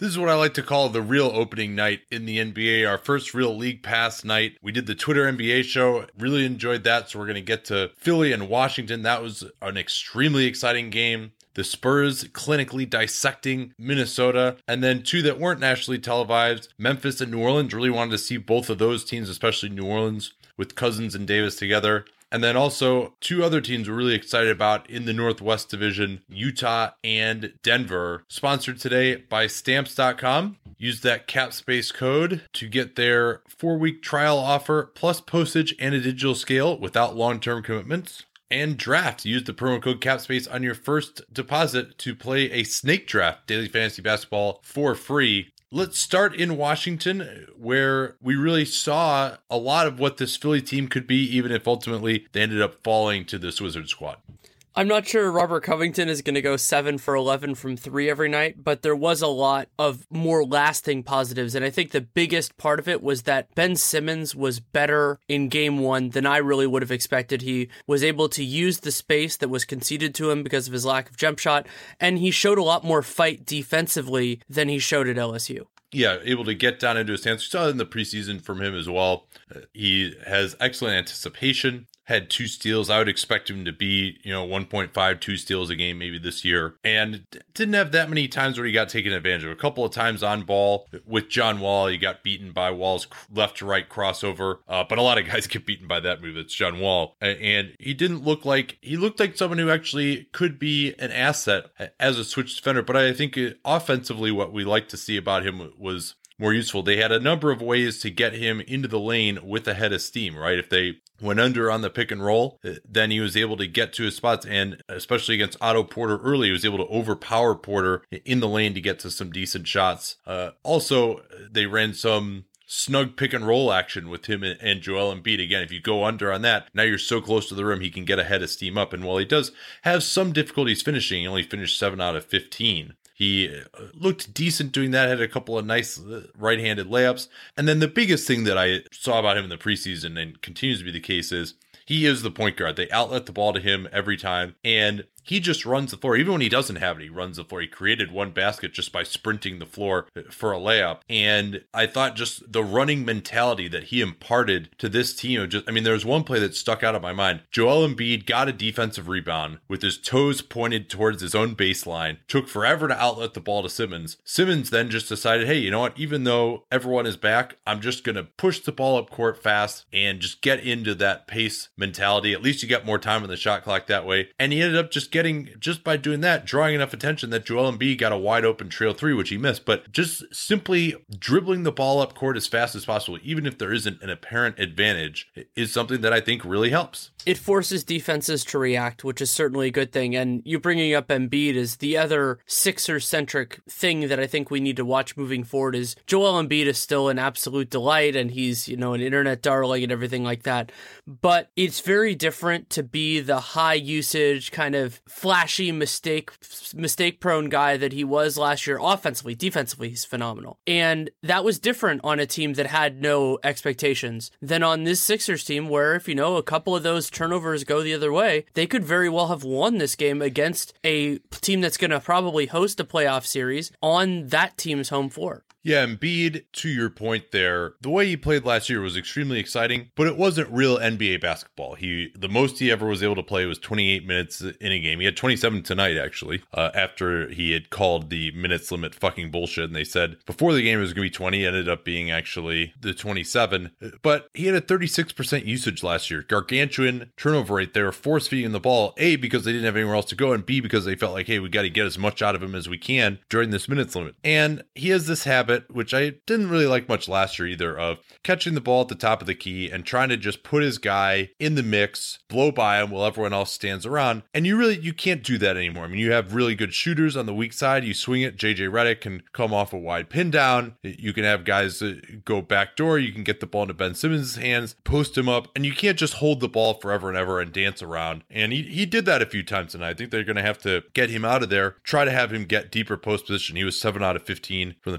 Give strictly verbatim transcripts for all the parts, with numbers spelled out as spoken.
This is what I like to call the real opening night in the N B A, our first real League Pass night. We did the Twitter N B A show, really enjoyed that, so we're going to get to Philly and Washington. That was an extremely exciting game. The Spurs clinically dissecting Minnesota, and then two that weren't nationally televised, Memphis and New Orleans. Really wanted to see both of those teams, especially New Orleans, with Cousins and Davis together. And then also two other teams we're really excited about in the Northwest Division, Utah and Denver. Sponsored today by Stamps dot com. Use that CapSpace code to get their four-week trial offer, plus postage and a digital scale without long-term commitments. And draft. Use the promo code CAPSPACE on your first deposit to play a snake draft daily fantasy basketball for free. Let's start in Washington, where we really saw a lot of what this Philly team could be, even if ultimately they ended up falling to this Wizards squad. I'm not sure Robert Covington is going to go seven for eleven from three every night, but there was a lot of more lasting positives. And I think the biggest part of it was that Ben Simmons was better in game one than I really would have expected. He was able to use the space that was conceded to him because of his lack of jump shot, and he showed a lot more fight defensively than he showed at L S U. Yeah, able to get down into his hands. We saw it in the preseason from him as well. Uh, he has excellent anticipation. Had two steals. I would expect him to be, you know, one point five, two steals a game maybe this year. And didn't have that many times where he got taken advantage of. A couple of times on ball with John Wall. He got beaten by Wall's left to right crossover. Uh, but a lot of guys get beaten by that move. It's John Wall. And he didn't look like, he looked like someone who actually could be an asset as a switch defender. But I think offensively what we like to see about him was more useful. They had a number of ways to get him into the lane with a head of steam, right? If they went under on the pick and roll, then he was able to get to his spots, and especially against Otto Porter early, he was able to overpower Porter in the lane to get to some decent shots. Uh, also, they ran some snug pick and roll action with him and Joel Embiid. Again, if you go under on that, now you're so close to the rim, he can get a head of steam up. And while he does have some difficulties finishing, he only finished seven out of fifteen. He looked decent doing that, had a couple of nice right-handed layups. And then the biggest thing that I saw about him in the preseason and continues to be the case is he is the point guard. They outlet the ball to him every time, and he just runs the floor. Even when he doesn't have it, he runs the floor. He created one basket just by sprinting the floor for a layup. And I thought just the running mentality that he imparted to this team. Just, I mean, there was one play that stuck out of my mind. Joel Embiid got a defensive rebound with his toes pointed towards his own baseline. Took forever to outlet the ball to Simmons. Simmons then just decided, hey, you know what? Even though everyone is back, I'm just going to push the ball up court fast and just get into that pace mentality. At least you get more time on the shot clock that way. And he ended up just getting, just by doing that, drawing enough attention that Joel Embiid got a wide open trail three, which he missed. But just simply dribbling the ball up court as fast as possible, even if there isn't an apparent advantage, is something that I think really helps. It forces defenses to react, which is certainly a good thing. And you bringing up Embiid is the other Sixers-centric thing that I think we need to watch moving forward. Is Joel Embiid is still an absolute delight, and he's, you know, an internet darling and everything like that. But it's very different to be the high usage, kind of flashy mistake, mistake-prone guy that he was last year. Offensively, defensively, he's phenomenal. And that was different on a team that had no expectations than on this Sixers team, where if, you know, a couple of those turnovers go the other way, they could very well have won this game against a team that's going to probably host a playoff series on that team's home floor. Yeah, Embiid, to your point there, the way he played last year was extremely exciting, but it wasn't real N B A basketball. He the most he ever was able to play was twenty-eight minutes in a game. He had twenty-seven tonight, actually, uh, after he had called the minutes limit fucking bullshit, and they said before the game it was going to be twenty, ended up being actually the twenty-seven. But he had a thirty-six percent usage last year. Gargantuan turnover rate. They were force feeding the ball, A, because they didn't have anywhere else to go, and B, because they felt like, hey, we got to get as much out of him as we can during this minutes limit. And he has this habit, which I didn't really like much last year either, of catching the ball at the top of the key and trying to just put his guy in the mix, blow by him while everyone else stands around. And you really, you can't do that anymore. I mean, you have really good shooters on the weak side. You swing it. J J Redick can come off a wide pin down. You can have guys go backdoor. You can get the ball into Ben Simmons' hands, post him up, and you can't just hold the ball forever and ever and dance around. And he, he did that a few times tonight. I think they're going to have to get him out of there, try to have him get deeper post position. He was seven out of fifteen from the field. Only got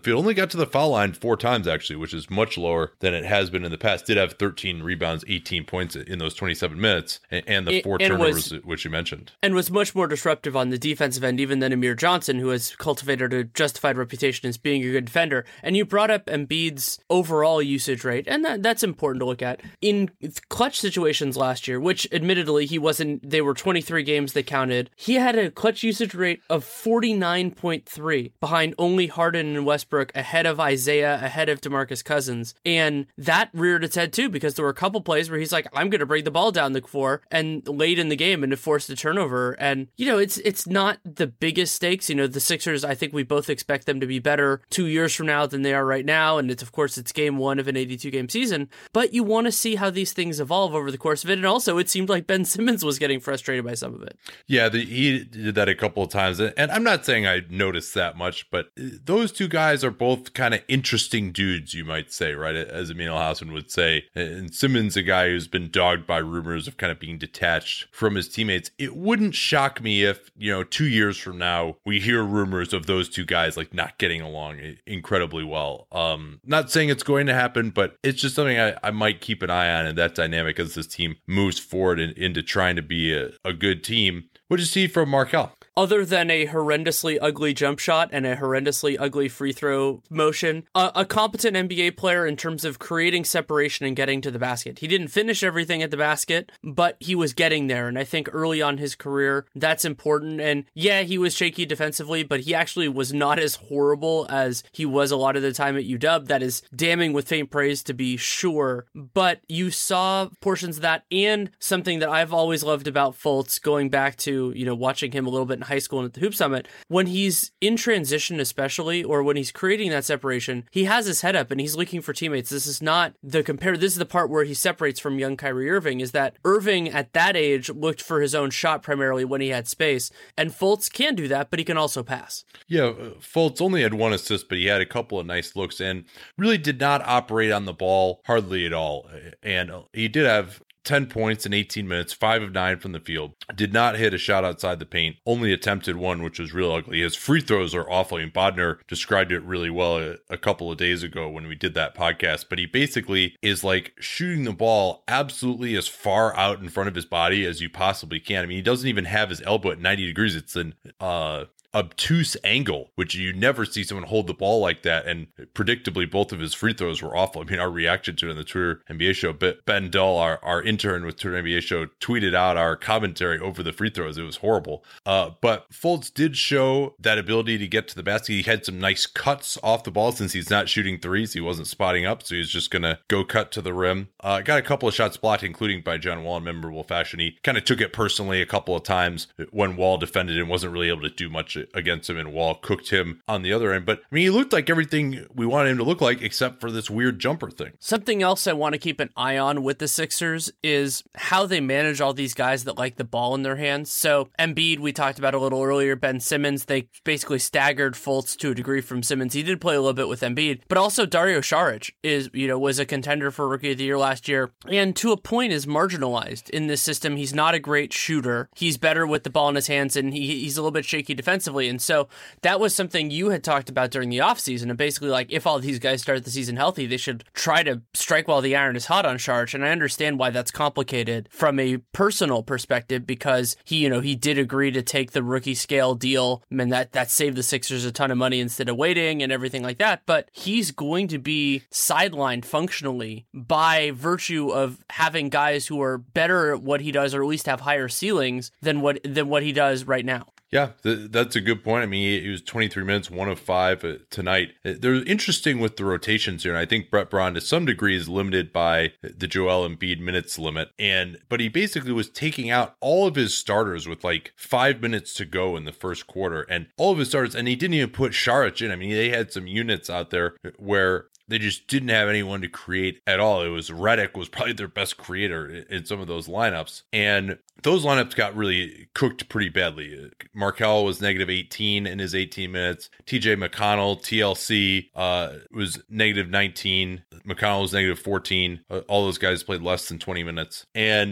got to the foul line four times, actually, which is much lower than it has been in the past. Did have thirteen rebounds, eighteen points in those twenty-seven minutes, and the four it, turnovers, was, which you mentioned. And was much more disruptive on the defensive end, even than Amir Johnson, who has cultivated a justified reputation as being a good defender. And you brought up Embiid's overall usage rate, and that, that's important to look at. In clutch situations last year, which admittedly he wasn't, they were twenty-three games that counted, he had a clutch usage rate of forty-nine point three, behind only Harden and Westbrook, ahead of Isaiah, ahead of DeMarcus Cousins. And that reared its head too, because there were a couple plays where he's like, I'm going to bring the ball down the floor, and late in the game, and to force the turnover. And, you know, it's it's not the biggest stakes. You know, the Sixers, I think we both expect them to be better two years from now than they are right now. And it's, of course, it's game one of an eighty-two game season. But you want to see how these things evolve over the course of it. And also, it seemed like Ben Simmons was getting frustrated by some of it. Yeah, the, he did that a couple of times. And I'm not saying I noticed that much, but those two guys are both kind of interesting dudes, you might say, right? As Amin Elhassan would say. And Simmons, a guy who's been dogged by rumors of kind of being detached from his teammates. It wouldn't shock me if, you know, two years from now, we hear rumors of those two guys like not getting along incredibly well. Um, not saying it's going to happen, but it's just something I, I might keep an eye on in that dynamic as this team moves forward in, into trying to be a, a good team. What did you see from Markelle? Other than a horrendously ugly jump shot and a horrendously ugly free throw motion, a, a competent N B A player in terms of creating separation and getting to the basket. He didn't finish everything at the basket, but he was getting there. And I think early on in his career, that's important. And yeah, he was shaky defensively, but he actually was not as horrible as he was a lot of the time at U W. That is damning with faint praise, to be sure. But you saw portions of that, and something that I've always loved about Fultz, going back to, you know, watching him a little bit in high school and at the Hoop Summit, when he's in transition especially, or when he's creating that separation, he has his head up and he's looking for teammates. This is not the compare. This is the part where he separates from young Kyrie Irving, is that Irving at that age looked for his own shot primarily when he had space, and Fultz can do that, but he can also pass. Yeah, Fultz only had one assist, but he had a couple of nice looks and really did not operate on the ball hardly at all. And he did have ten points in eighteen minutes, five of nine from the field. Did not hit a shot outside the paint. Only attempted one, which was real ugly. His free throws are awful. And Bodner described it really well a, a couple of days ago when we did that podcast. But he basically is like shooting the ball absolutely as far out in front of his body as you possibly can. I mean, he doesn't even have his elbow at ninety degrees. It's an uh obtuse angle, which you never see someone hold the ball like that. And predictably, both of his free throws were awful. I mean, our reaction to it in the Twitter N B A show, Ben Dull, our, our intern with Twitter N B A show, tweeted out our commentary over the free throws. It was horrible. Uh, but Fultz did show that ability to get to the basket. He had some nice cuts off the ball since he's not shooting threes. He wasn't spotting up, so he was just going to go cut to the rim. Uh, got a couple of shots blocked, including by John Wall in memorable fashion. He kind of took it personally a couple of times when Wall defended and wasn't really able to do much against him, and Wall cooked him on the other end. But I mean, he looked like everything we wanted him to look like, except for this weird jumper thing. Something else I want to keep an eye on with the Sixers is how they manage all these guys that like the ball in their hands. So Embiid, we talked about a little earlier, Ben Simmons, they basically staggered Fultz to a degree from Simmons. He did play a little bit with Embiid, but also Dario Saric is, you know, was a contender for Rookie of the Year last year, and to a point is marginalized in this system. He's not a great shooter. He's better with the ball in his hands, and he, he's a little bit shaky defensively. And so that was something you had talked about during the offseason, and basically like, if all these guys start the season healthy, they should try to strike while the iron is hot on Saric. And I understand why that's complicated from a personal perspective, because he, you know, he did agree to take the rookie scale deal, and that, that saved the Sixers a ton of money instead of waiting and everything like that. But he's going to be sidelined functionally by virtue of having guys who are better at what he does, or at least have higher ceilings than what than what he does right now. Yeah, th- that's a good point. I mean, he was twenty-three minutes, one of five uh, tonight. They're interesting with the rotations here, and I think Brett Braun to some degree is limited by the Joel Embiid minutes limit. And but he basically was taking out all of his starters with like five minutes to go in the first quarter, and all of his starters, and he didn't even put Saric in. I mean, they had some units out there where they just didn't have anyone to create at all. It was Redick was probably their best creator in some of those lineups. And those lineups got really cooked pretty badly. Markelle was negative eighteen in his eighteen minutes. T J McConnell, T L C, uh, was negative nineteen. McConnell was negative fourteen. Uh, all those guys played less than twenty minutes. And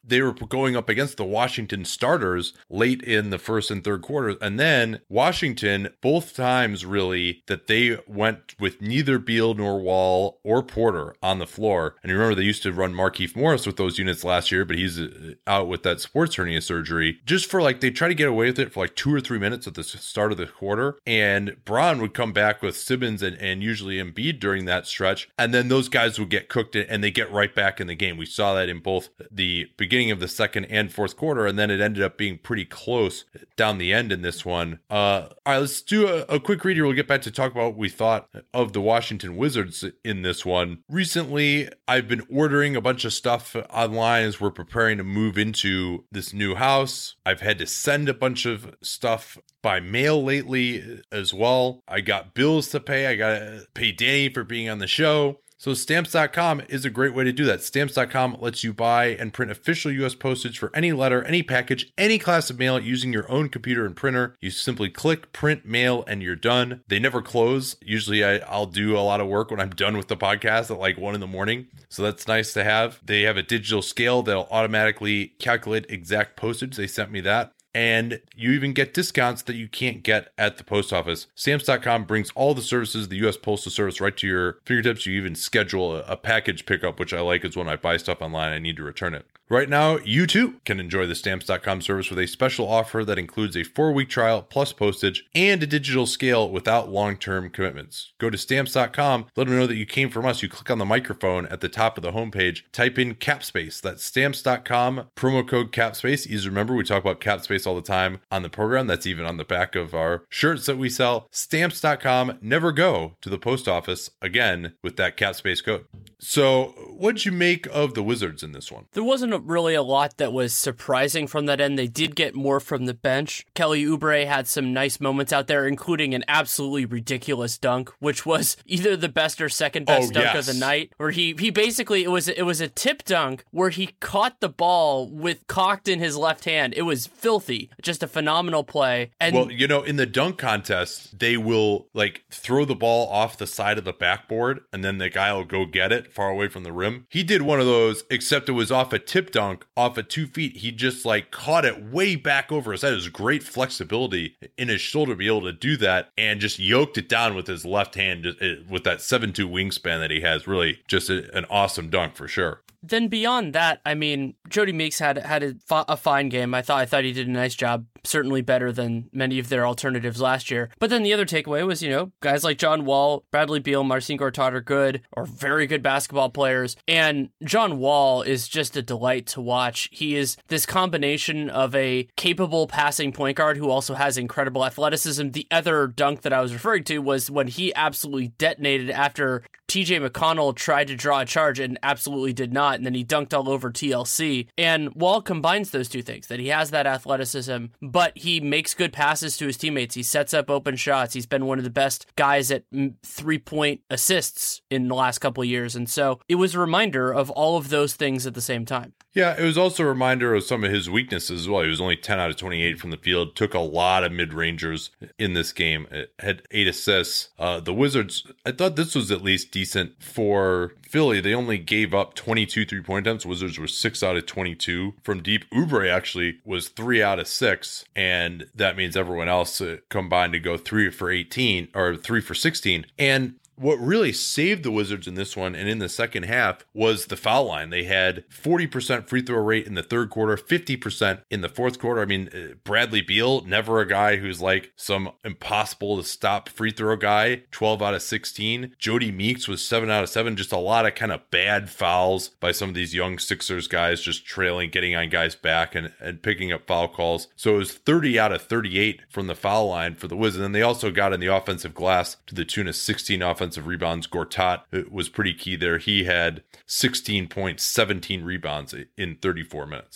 they were going up against the Washington starters late in the first and third quarters. And then Washington, both times really, that they went with neither Beal nor Wall or Porter on the floor. And you remember they used to run Markieff Morris with those units last year, but he's out with that sports hernia surgery. Just for like, they try to get away with it for like two or three minutes at the start of the quarter. And Braun would come back with Simmons and, and usually Embiid during that stretch. And then those guys would get cooked and they get right back in the game. We saw that in both the beginning of the second and fourth quarter. And then it ended up being pretty close down the end in this one. Uh, all right, let's do a, a quick read here. We'll get back to talk about what we thought of the Washington Wizards in this one. Recently, I've been ordering a bunch of stuff online as we're preparing to move into this new house. I've had to send a bunch of stuff by mail lately as well. I got bills to pay. I got to pay Danny for being on the show. So stamps dot com is a great way to do that. Stamps dot com lets you buy and print official U S postage for any letter, any package, any class of mail using your own computer and printer. You simply click, print, mail, and you're done. They never close. Usually I, I'll do a lot of work when I'm done with the podcast at like one in the morning. So that's nice to have. They have a digital scale that'll automatically calculate exact postage. They sent me that. And you even get discounts that you can't get at the post office. Stamps dot com brings all the services of the U S Postal Service right to your fingertips. You even schedule a, a package pickup, which I like, is when I buy stuff online, I need to return it. Right now, you too can enjoy the Stamps dot com service with a special offer that includes a four-week trial plus postage and a digital scale without long-term commitments. Go to Stamps dot com, let them know that you came from us. You click on the microphone at the top of the homepage, type in CAPSPACE. That's Stamps dot com, promo code CAPSPACE. Easy to remember, we talk about CAPSPACE all the time on the program. That's even on the back of our shirts that we sell. Stamps dot com, never go to the post office again with that CAPSPACE code. So what'd you make of the Wizards in this one? There wasn't really a lot that was surprising from that end. They did get more from the bench. Kelly Oubre had some nice moments out there, including an absolutely ridiculous dunk, which was either the best or second best oh, dunk yes. of the night, where he he basically, it was it was a tip dunk where he caught the ball with cocked in his left hand. It was filthy. Just a phenomenal play. And well, you know, in the dunk contest, they will like throw the ball off the side of the backboard and then the guy will go get it far away from the rim. He did one of those, except it was off a tip dunk off at two feet. He just like caught it way back over his head. It was great flexibility in his shoulder to be able to do that and just yoked it down with his left hand just, it, with that seven two wingspan that he has. Really just a, an awesome dunk for sure. Then beyond that, I mean, Jody Meeks had had a, a fine game. I thought I thought he did a nice job, certainly better than many of their alternatives last year. But then the other takeaway was, you know, guys like John Wall, Bradley Beal, Marcin Gortat are good or very good basketball players. And John Wall is just a delight to watch. He is this combination of a capable passing point guard who also has incredible athleticism. The other dunk that I was referring to was when he absolutely detonated after T J McConnell tried to draw a charge and absolutely did not, and then he dunked all over T L C. And Wall combines those two things, that he has that athleticism, but he makes good passes to his teammates. He sets up open shots. He's been one of the best guys at three-point assists in the last couple of years. And so it was a reminder of all of those things at the same time. Yeah, it was also a reminder of some of his weaknesses as well. He was only ten out of twenty-eight from the field, took a lot of mid-rangers in this game, it had eight assists. Uh, the Wizards, I thought this was at least decent for Philly. They only gave up twenty-two three-point attempts. Wizards were six out of twenty-two from deep. Oubre actually was three out of six, and that means everyone else uh, combined to go three for eighteen, or three for sixteen. And what really saved the Wizards in this one and in the second half was the foul line. They had forty percent free throw rate in the third quarter, fifty percent in the fourth quarter. I mean, Bradley Beal, never a guy who's like some impossible to stop free throw guy, twelve out of sixteen. Jody Meeks was seven out of seven. Just a lot of kind of bad fouls by some of these young Sixers guys, just trailing, getting on guys back and, and picking up foul calls. So it was thirty out of thirty-eight from the foul line for the Wizards. And they also got in the offensive glass to the tune of sixteen offensive rebounds. Gortat was pretty key there. He had sixteen points, seventeen rebounds in thirty-four minutes.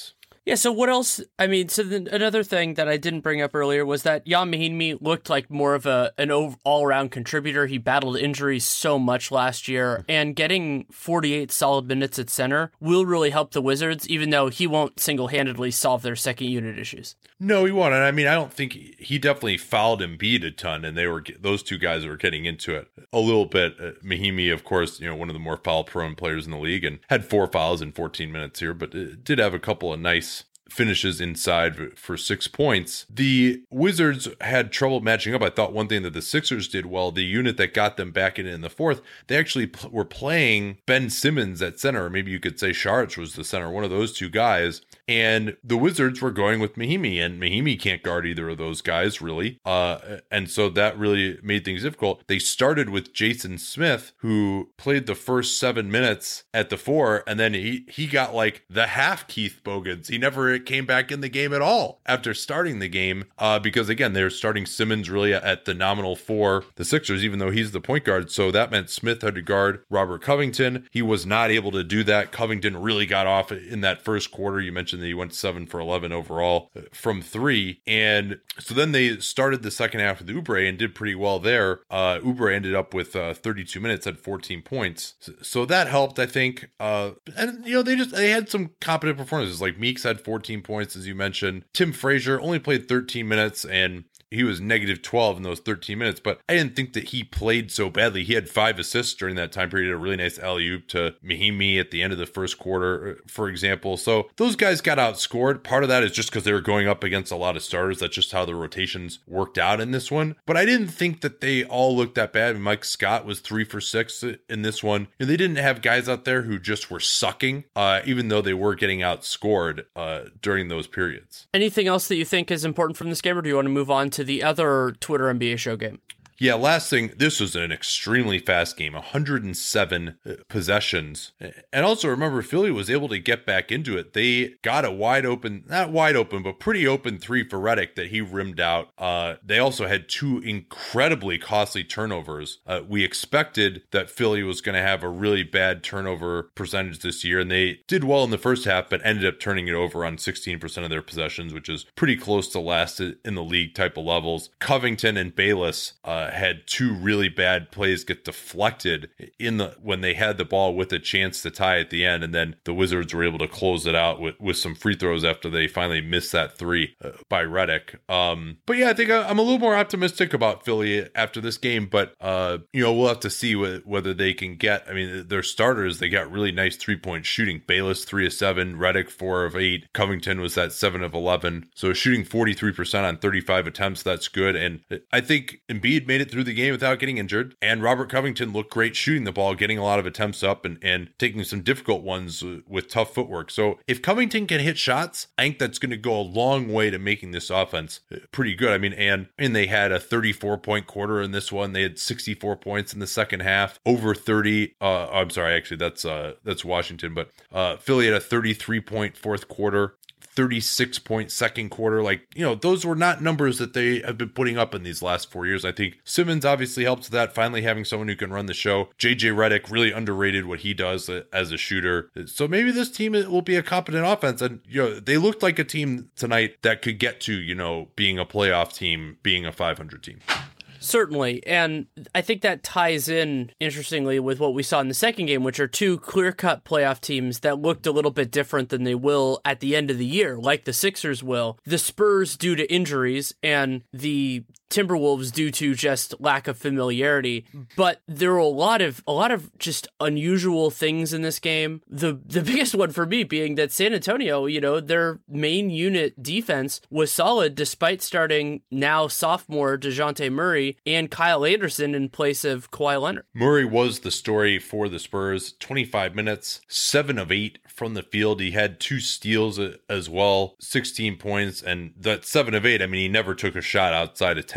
Yeah, so what else? I mean, so then another thing that I didn't bring up earlier was that Jan Mahinmi looked like more of a an all-around contributor. He battled injuries so much last year, and getting forty-eight solid minutes at center will really help the Wizards, even though he won't single-handedly solve their second unit issues. No, he won't. And I mean, I don't think he, he definitely fouled Embiid a ton, and they were those two guys were getting into it a little bit. Uh, Mahinmi, of course, you know, one of the more foul-prone players in the league, and had four fouls in fourteen minutes here, but it did have a couple of nice finishes inside for six points. The Wizards had trouble matching up. I thought one thing that the Sixers did well, the unit that got them back in in the fourth, they actually pl- were playing Ben Simmons at center, or maybe you could say Saric was the center, one of those two guys. And the Wizards were going with Mahinmi, and Mahinmi can't guard either of those guys, really. Uh, and so that really made things difficult. They started with Jason Smith, who played the first seven minutes at the four, and then he, he got like the half Keith Bogans. He never came back in the game at all after starting the game, uh, because, again, they're starting Simmons really at the nominal four, the Sixers, even though he's the point guard. So that meant Smith had to guard Robert Covington. He was not able to do that. Covington really got off in that first quarter. You mentioned that he went seven for eleven overall from three. And so then they started the second half with Oubre and did pretty well there. Uh, Oubre ended up with uh, thirty-two minutes at fourteen points. So, so that helped, I think. Uh, and, you know, they just, they had some competent performances. Like Meeks had fourteen points, as you mentioned. Tim Frazier only played thirteen minutes, and he was negative twelve in those thirteen minutes, but I didn't think that he played so badly. He had five assists during that time period, a really nice alley-oop to Mahinmi at the end of the first quarter, for example. So those guys got outscored. Part of that is just because they were going up against a lot of starters. That's just how the rotations worked out in this one. But I didn't think that they all looked that bad. Mike Scott was three for six in this one. And they didn't have guys out there who just were sucking, uh, even though they were getting outscored uh, during those periods. Anything else that you think is important from this game, or do you want to move on to the other Twitter N B A show game? Yeah, last thing, this was an extremely fast game, one hundred seven possessions. And also remember, Philly was able to get back into it. They got a wide open, not wide open, but pretty open three for Redick that he rimmed out. Uh, they also had two incredibly costly turnovers. Uh, we expected that Philly was going to have a really bad turnover percentage this year, and they did well in the first half, but ended up turning it over on sixteen percent of their possessions, which is pretty close to last in the league type of levels. Covington and Bayless uh, had two really bad plays get deflected in the when they had the ball with a chance to tie at the end, and then the Wizards were able to close it out with, with some free throws after they finally missed that three uh, by Redick. Um, but yeah, I think I, I'm a little more optimistic about Philly after this game, but uh, you know, we'll have to see wh- whether they can get, I mean, their starters, they got really nice three-point shooting. Bayless, three of seven, Redick, four of eight, Covington was at seven of eleven, so shooting forty-three percent on thirty-five attempts, that's good, and I think Embiid made it through the game without getting injured, and Robert Covington looked great shooting the ball, getting a lot of attempts up and, and taking some difficult ones with tough footwork. So if Covington can hit shots, I think that's going to go a long way to making this offense pretty good. I mean, and and they had a thirty-four point quarter in this one. They had sixty-four points in the second half, over thirty. Uh, I'm sorry, actually, that's uh, that's Washington, but uh, Philly had a thirty-three point fourth quarter, thirty-six point second quarter. Like, you know, those were not numbers that they have been putting up in these last four years. I think Simmons obviously helps that, finally having someone who can run the show. J J Redick, really underrated what he does as a shooter. So maybe this team will be a competent offense. And, you know, they looked like a team tonight that could get to, you know, being a playoff team, being a five hundred team. Certainly, and I think that ties in, interestingly, with what we saw in the second game, which are two clear-cut playoff teams that looked a little bit different than they will at the end of the year, like the Sixers will. The Spurs due to injuries, and the Timberwolves due to just lack of familiarity. But there were a lot of a lot of just unusual things in this game. The the biggest one for me being that San Antonio, you know, their main unit defense was solid despite starting now sophomore DeJounte Murray and Kyle Anderson in place of Kawhi Leonard. Murray was the story for the Spurs. twenty-five minutes, seven of eight from the field. He had two steals as well, sixteen points, and that seven of eight, I mean, he never took a shot outside of ten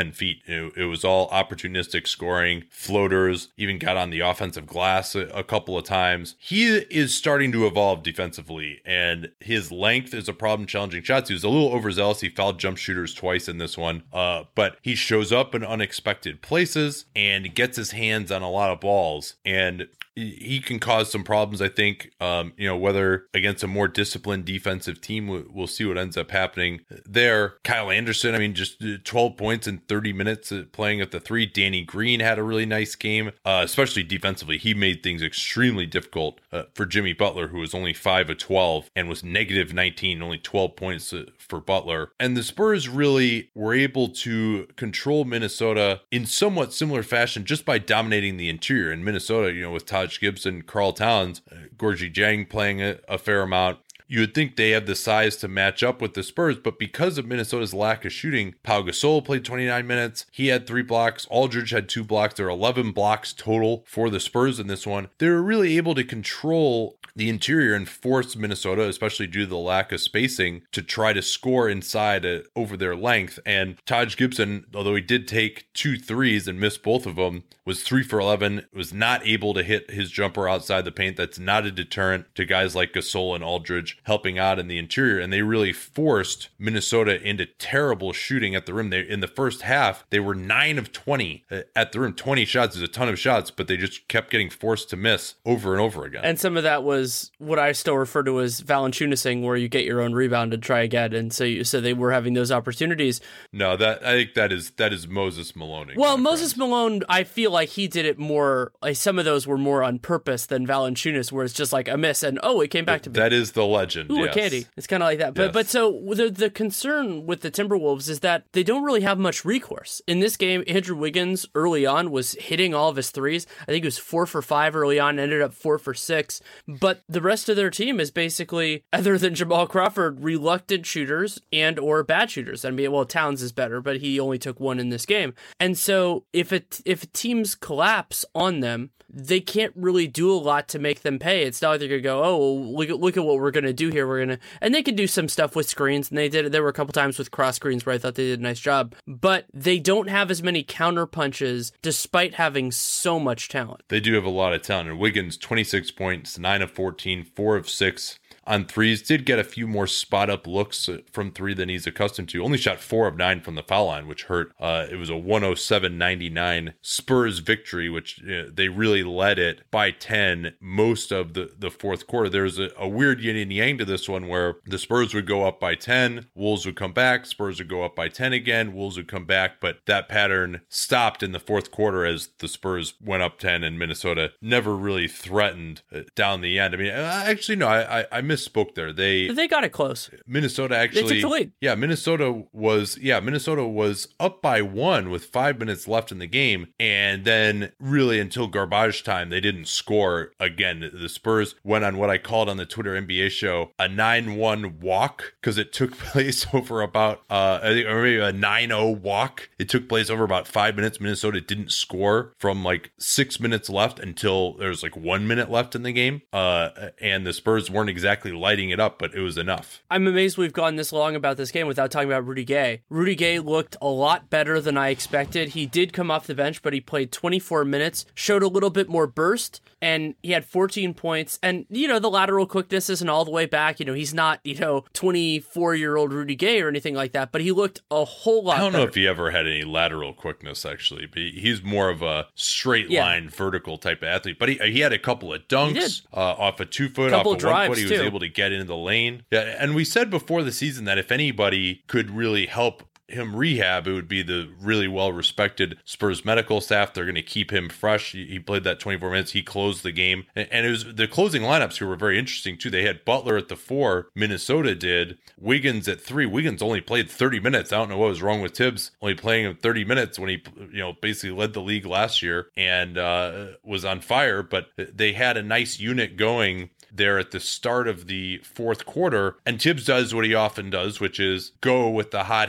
ten feet. It, it was all opportunistic scoring, floaters, even got on the offensive glass a, a couple of times. He is starting to evolve defensively, and his length is a problem challenging shots. He was a little overzealous. He fouled jump shooters twice in this one, uh, but he shows up in unexpected places and gets his hands on a lot of balls. And he can cause some problems, I think, um, you know, whether against a more disciplined defensive team, we'll see what ends up happening there. Kyle Anderson, I mean, just twelve points in thirty minutes playing at the three. Danny Green had a really nice game, uh, especially defensively. He made things extremely difficult uh, for Jimmy Butler, who was only five of twelve and was negative nineteen, only twelve points for Butler. And the Spurs really were able to control Minnesota in somewhat similar fashion just by dominating the interior. In Minnesota, you know, with Todd Gibson, Karl Towns, uh, Gorgui Dieng playing a, a fair amount. You would think they have the size to match up with the Spurs, but because of Minnesota's lack of shooting, Pau Gasol played twenty-nine minutes. He had three blocks. Aldridge had two blocks. There are eleven blocks total for the Spurs in this one. They were really able to control the interior and force Minnesota, especially due to the lack of spacing, to try to score inside uh, over their length. And Taj Gibson, although he did take two threes and missed both of them, was three for eleven, was not able to hit his jumper outside the paint. That's not a deterrent to guys like Gasol and Aldridge helping out in the interior. And they really forced Minnesota into terrible shooting at the rim. They, in the first half, they were nine of twenty at the rim. twenty shots is a ton of shots, but they just kept getting forced to miss over and over again. And some of that was what I still refer to as Valanciunas-ing, where you get your own rebound and try again. And so you, so they were having those opportunities. No, that I think that is that is Moses Malone. Well, Moses friend. Malone, I feel like he did it more, like some of those were more on purpose than Valanciunas, where it's just like a miss and oh, it came back to me. That is the legend. Ooh, yes. a candy. It's kind of like that. But yes. but so the the concern with the Timberwolves is that they don't really have much recourse. In this game, Andrew Wiggins early on was hitting all of his threes. I think he was four for five early on, ended up four for six. But the rest of their team is basically, other than Jamal Crawford, reluctant shooters and or bad shooters. I mean, well, Towns is better, but he only took one in this game. And so if it if teams collapse on them, they can't really do a lot to make them pay. It's not like they're going to go, oh, well, look at, look at what we're going to do here. We're going to, and they can do some stuff with screens, and they did it. There were a couple times with cross screens where I thought they did a nice job, but they don't have as many counter punches despite having so much talent. They do have a lot of talent. And Wiggins, twenty-six points, nine of fourteen, four of six on threes, did get a few more spot up looks from three than he's accustomed to. Only shot four of nine from the foul line, which hurt. Uh, it was a one oh seven ninety-nine Spurs victory, which uh, they really led it by ten most of the, the fourth quarter. There's a, a weird yin and yang to this one where the Spurs would go up by ten, Wolves would come back, Spurs would go up by ten again, Wolves would come back, but that pattern stopped in the fourth quarter as the Spurs went up ten and Minnesota never really threatened uh, down the end. I mean, actually, no, I, I, I missed misspoke there. They they got it close. Minnesota actually they took the lead. Yeah, Minnesota was yeah, Minnesota was up by one with five minutes left in the game, and then really until garbage time they didn't score again. The Spurs went on what I called on the Twitter N B A show a nine one walk, because it took place over about uh I think or maybe a nine oh walk. It took place over about five minutes. Minnesota didn't score from like six minutes left until there was like one minute left in the game. Uh and the Spurs weren't exactly lighting it up, but it was enough. I'm amazed we've gone this long about this game without talking about Rudy Gay. Rudy Gay looked a lot better than I expected. He did come off the bench, but he played twenty-four minutes, showed a little bit more burst, and he had fourteen points. And, you know, the lateral quickness isn't all the way back. You know, he's not, you know, twenty-four-year-old Rudy Gay or anything like that, but he looked a whole lot I don't better. know if he ever had any lateral quickness, actually, but he's more of a straight yeah. line, vertical type of athlete. But he, he had a couple of dunks uh, off a two foot, couple off a drives one foot. He was too. able to get into the lane. Yeah, and we said before the season that if anybody could really help him rehab, it would be the really well-respected Spurs medical staff. They're going to keep him fresh. He played that twenty-four minutes. He closed the game. And it was the closing lineups here were very interesting, too. They had Butler at the four. Minnesota did. Wiggins at three. Wiggins only played thirty minutes. I don't know what was wrong with Tibbs only playing him thirty minutes when he, you know, basically led the league last year and uh, was on fire. But they had a nice unit going there at the start of the fourth quarter, and Tibbs does what he often does, which is go with the hot hands.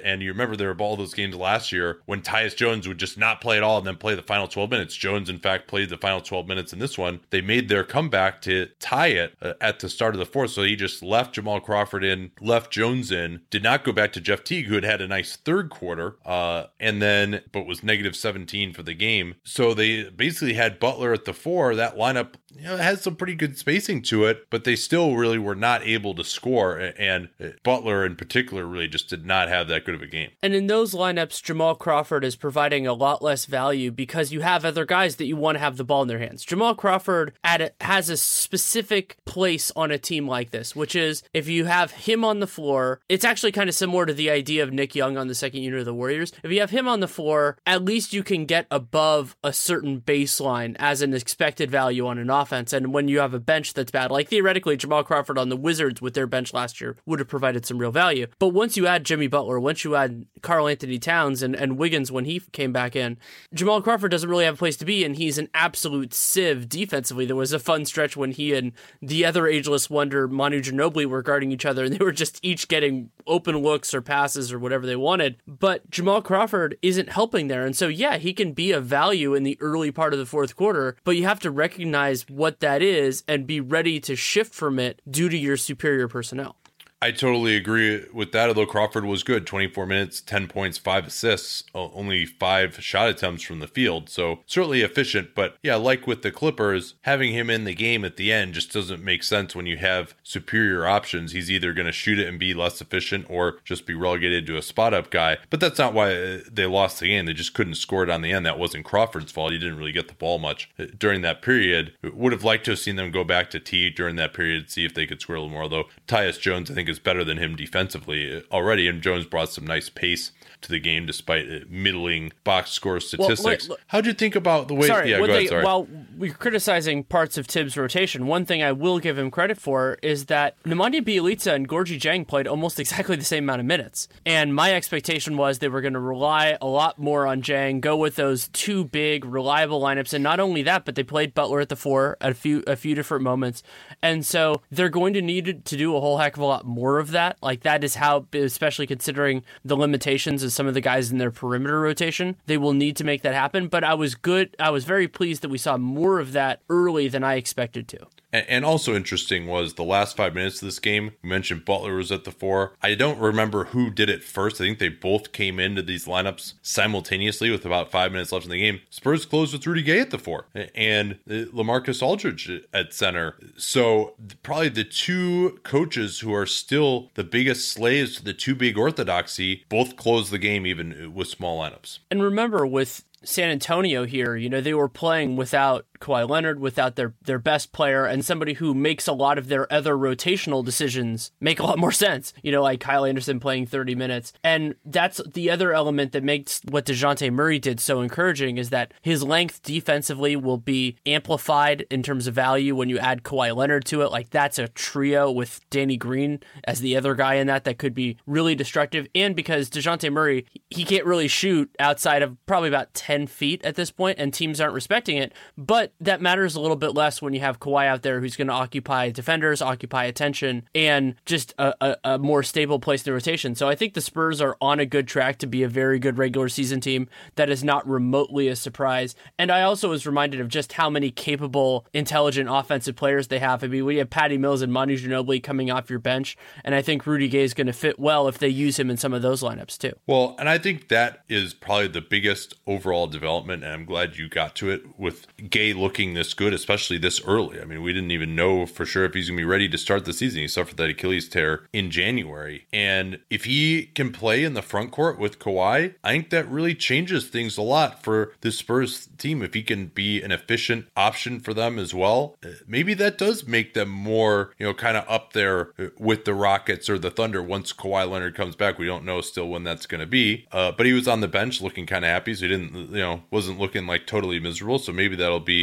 And you remember there were all those games last year when Tyus Jones would just not play at all and then play the final twelve minutes. Jones, in fact, played the final twelve minutes in this one. They made their comeback to tie it uh, at the start of the fourth. So he just left Jamal Crawford in, left Jones in, did not go back to Jeff Teague, who had had a nice third quarter, uh, and then, but was negative seventeen for the game. So they basically had Butler at the four. That lineup, you know, has some pretty good spacing to it, but they still really were not able to score. And Butler in particular really just did not have that good of a game. And in those lineups, Jamal Crawford is providing a lot less value because you have other guys that you want to have the ball in their hands. Jamal Crawford at a, has a specific place on a team like this, which is if you have him on the floor, it's actually kind of similar to the idea of Nick Young on the second unit of the Warriors. If you have him on the floor, at least you can get above a certain baseline as an expected value on an offense. And when you have a bench that's bad, like theoretically Jamal Crawford on the Wizards with their bench last year would have provided some real value. But once you add Jimmy Butler, once you add Karl Anthony Towns and, and Wiggins when he came back in, Jamal Crawford doesn't really have a place to be, and he's an absolute sieve defensively. There was a fun stretch when he and the other ageless wonder, Manu Ginobili, were guarding each other, and they were just each getting open looks or passes or whatever they wanted. But Jamal Crawford isn't helping there. And so, yeah, he can be a value in the early part of the fourth quarter, but you have to recognize what that is and be ready to shift from it due to your superior personnel. I totally agree with that, although Crawford was good. twenty-four minutes, ten points, five assists, only five shot attempts from the field. So certainly efficient. But yeah, like with the Clippers, having him in the game at the end just doesn't make sense when you have superior options. He's either going to shoot it and be less efficient or just be relegated to a spot-up guy. But that's not why they lost the game. They just couldn't score it on the end. That wasn't Crawford's fault. He didn't really get the ball much during that period. Would have liked to have seen them go back to T during that period, see if they could score a little more. Although Tyus Jones, I think, is better than him defensively already, and Jones brought some nice pace to the game despite middling box score statistics. Well, how'd you think about the way? Sorry, yeah, go they, ahead, sorry. While we're criticizing parts of Tibbs' rotation, one thing I will give him credit for is that Nemanja Bjelica and Gorgui Dieng played almost exactly the same amount of minutes. And my expectation was they were going to rely a lot more on Dieng, go with those two big, reliable lineups. And not only that, but they played Butler at the four at a few a few different moments. And so they're going to need to do a whole heck of a lot more of that. Like that is how, especially considering the limitations of some of the guys in their perimeter rotation, they will need to make that happen. But I was good. I was very pleased that we saw more of that early than I expected to. And also interesting was the last five minutes of this game. We mentioned Butler was at the four. I don't remember who did it first. I think they both came into these lineups simultaneously with about five minutes left in the game. Spurs closed with Rudy Gay at the four and LaMarcus Aldridge at center. So probably the two coaches who are still the biggest slaves to the too big orthodoxy both closed the game even with small lineups. And remember, with San Antonio here, you know, they were playing without Kawhi Leonard, without their, their best player, and somebody who makes a lot of their other rotational decisions make a lot more sense. You know, like Kyle Anderson playing thirty minutes. And that's the other element that makes what DeJounte Murray did so encouraging, is that his length defensively will be amplified in terms of value when you add Kawhi Leonard to it. Like that's a trio with Danny Green as the other guy in that that could be really destructive. And because DeJounte Murray, he can't really shoot outside of probably about ten feet at this point, and teams aren't respecting it. But that matters a little bit less when you have Kawhi out there who's going to occupy defenders, occupy attention, and just a, a, a more stable place in the rotation. So I think the Spurs are on a good track to be a very good regular season team that is not remotely a surprise. And I also was reminded of just how many capable, intelligent offensive players they have. I mean, we have Patty Mills and Manu Ginobili coming off your bench, and I think Rudy Gay is going to fit well if they use him in some of those lineups too. Well, and I think that is probably the biggest overall development, and I'm glad you got to it with Gay looking this good, especially this early. I mean, we didn't even know for sure if he's going to be ready to start the season. He suffered that Achilles tear in January. And if he can play in the front court with Kawhi, I think that really changes things a lot for the Spurs team. If he can be an efficient option for them as well, maybe that does make them more, you know, kind of up there with the Rockets or the Thunder once Kawhi Leonard comes back. We don't know still when that's going to be. Uh, but he was on the bench looking kind of happy, so he didn't, you know, wasn't looking like totally miserable. So maybe that'll be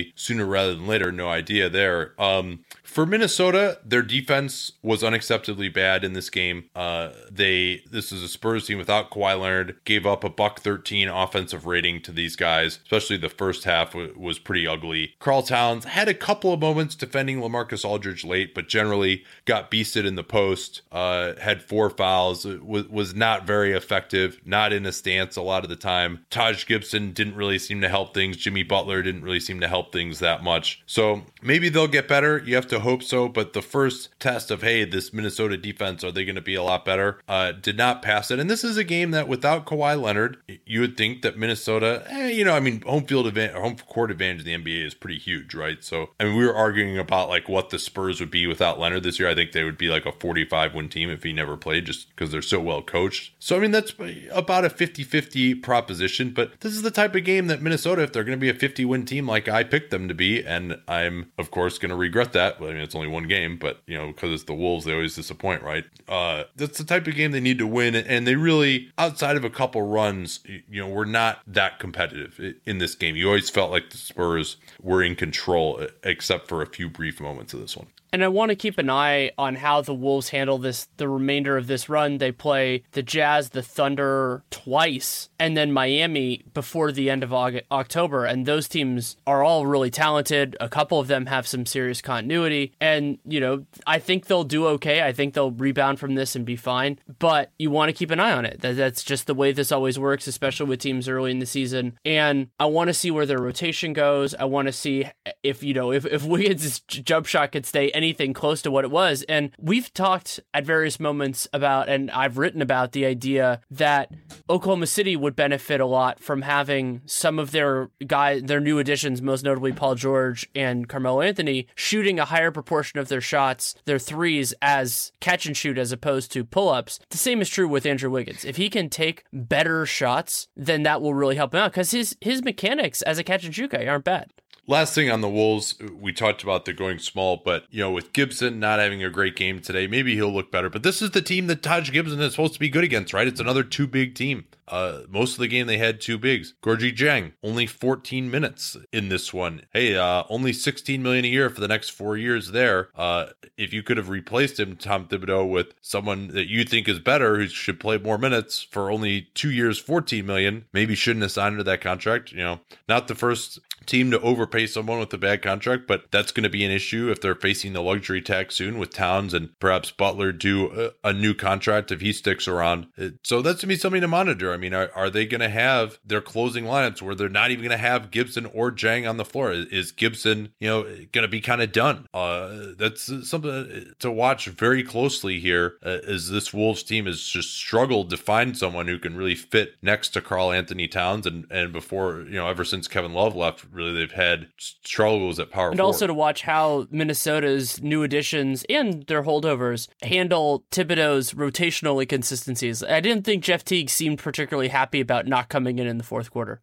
hopefully sooner rather than later. No idea there. Um, for Minnesota, their defense was unacceptably bad in this game. Uh, they this is a Spurs team without Kawhi Leonard, gave up a buck thirteen offensive rating to these guys, especially the first half w- was pretty ugly. Karl Towns had a couple of moments defending LaMarcus Aldridge late, but generally got beasted in the post, uh, had four fouls, was, was not very effective, not in a stance a lot of the time. Taj Gibson didn't really seem to help things. Jimmy Butler didn't really seem to help things that much. So maybe they'll get better. You have to hope so, but the first test of, hey, this Minnesota defense, are they going to be a lot better? Uh, did not pass it. And this is a game that without Kawhi Leonard, you would think that Minnesota, eh, you know, I mean, home field advantage, home court advantage in the N B A is pretty huge, right? So, I mean, we were arguing about like what the Spurs would be without Leonard this year. I think they would be like a forty-five win team if he never played, just because they're so well coached. So, I mean, that's about a fifty-fifty proposition, but this is the type of game that Minnesota, if they're going to be a fifty win team like I picked them to be, and I'm, of course, going to regret that. I mean, it's only one game, but, you know, because it's the Wolves, they always disappoint, right? Uh, that's the type of game they need to win, and they really, outside of a couple runs, you know, we're not that competitive in this game. You always felt like the Spurs were in control, except for a few brief moments of this one. And I want to keep an eye on how the Wolves handle this, the remainder of this run. They play the Jazz, the Thunder twice, and then Miami before the end of October. And those teams are all really talented. A couple of them have some serious continuity. And, you know, I think they'll do okay. I think they'll rebound from this and be fine. But you want to keep an eye on it. That's just the way this always works, especially with teams early in the season. And I want to see where their rotation goes. I want to see if, you know, if, if Wiggins' jump shot could stay anything close to what it was. And we've talked at various moments about, and I've written about the idea that Oklahoma City would benefit a lot from having some of their guys, their new additions, most notably Paul George and Carmelo Anthony, shooting a higher proportion of their shots, their threes, as catch and shoot as opposed to pull-ups. The same is true with Andrew Wiggins. If he can take better shots, then that will really help him out, because his, his mechanics as a catch and shoot guy aren't bad. Last thing on the Wolves, we talked about the going small, but, you know, with Gibson not having a great game today, maybe he'll look better. But this is the team that Taj Gibson is supposed to be good against, right? It's another two big team. Uh, most of the game they had two bigs. Gorgui Dieng, only fourteen minutes in this one. Hey, uh, only sixteen million dollars a year for the next four years there. Uh, if you could have replaced him, Tom Thibodeau, with someone that you think is better, who should play more minutes for only two years, fourteen million dollars, maybe shouldn't have signed to that contract. You know, not the first team to overpay someone with a bad contract, but that's going to be an issue if they're facing the luxury tax soon with Towns and perhaps Butler do a, a new contract if he sticks around. So that's going to be something to monitor. I mean, are, are they going to have their closing lineups where they're not even going to have Gibson or Dieng on the floor? Is, is Gibson, you know, going to be kind of done? Uh, that's something to watch very closely here, uh, as this Wolves team has just struggled to find someone who can really fit next to Karl Anthony Towns. And, and before, you know, ever since Kevin Love left, really they've had struggles at power and forward. Also to watch how Minnesota's new additions and their holdovers handle Thibodeau's rotational inconsistencies. I didn't think Jeff Teague seemed particularly happy about not coming in in the fourth quarter.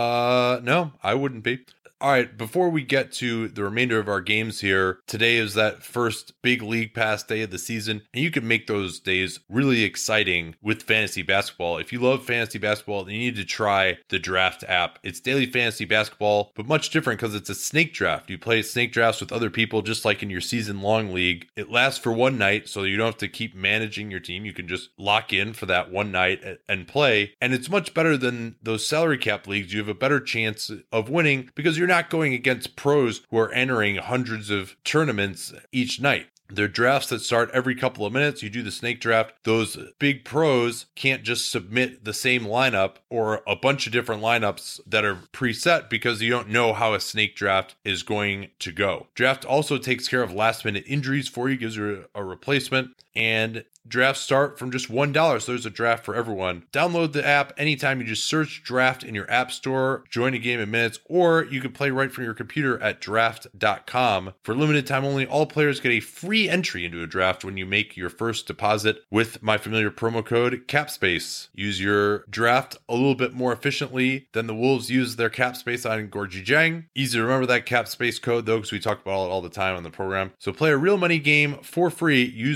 Uh, no, I wouldn't be. All right, before we get to the remainder of our games here, today is that first big league pass day of the season, and you can make those days really exciting with fantasy basketball. If you love fantasy basketball, then you need to try the Draft app. It's daily fantasy basketball, but much different because it's a snake draft. You play snake drafts with other people just like in your season-long league. It lasts for one night, so you don't have to keep managing your team. You can just lock in for that one night and play, and it's much better than those salary cap leagues. You have a better chance of winning because you're not going against pros who are entering hundreds of tournaments each night. They're drafts that start every couple of minutes. You do the snake draft. Those big pros can't just submit the same lineup or a bunch of different lineups that are preset because you don't know how a snake draft is going to go. Draft also takes care of last minute injuries for you, gives you a replacement, and drafts start from just one dollar, so there's a draft for everyone. Download the app anytime. You just search Draft in your app store, join a game in minutes, or you can play right from your computer at draft dot com. For limited time only, all players get a free entry into a draft when you make your first deposit with my familiar promo code CAPSPACE. Use your draft a little bit more efficiently than the Wolves use their cap space on Gorgui Dieng. Easy to remember that CAPSPACE code, though, because we talk about it all the time on the program. So play a real money game for free. Use that promo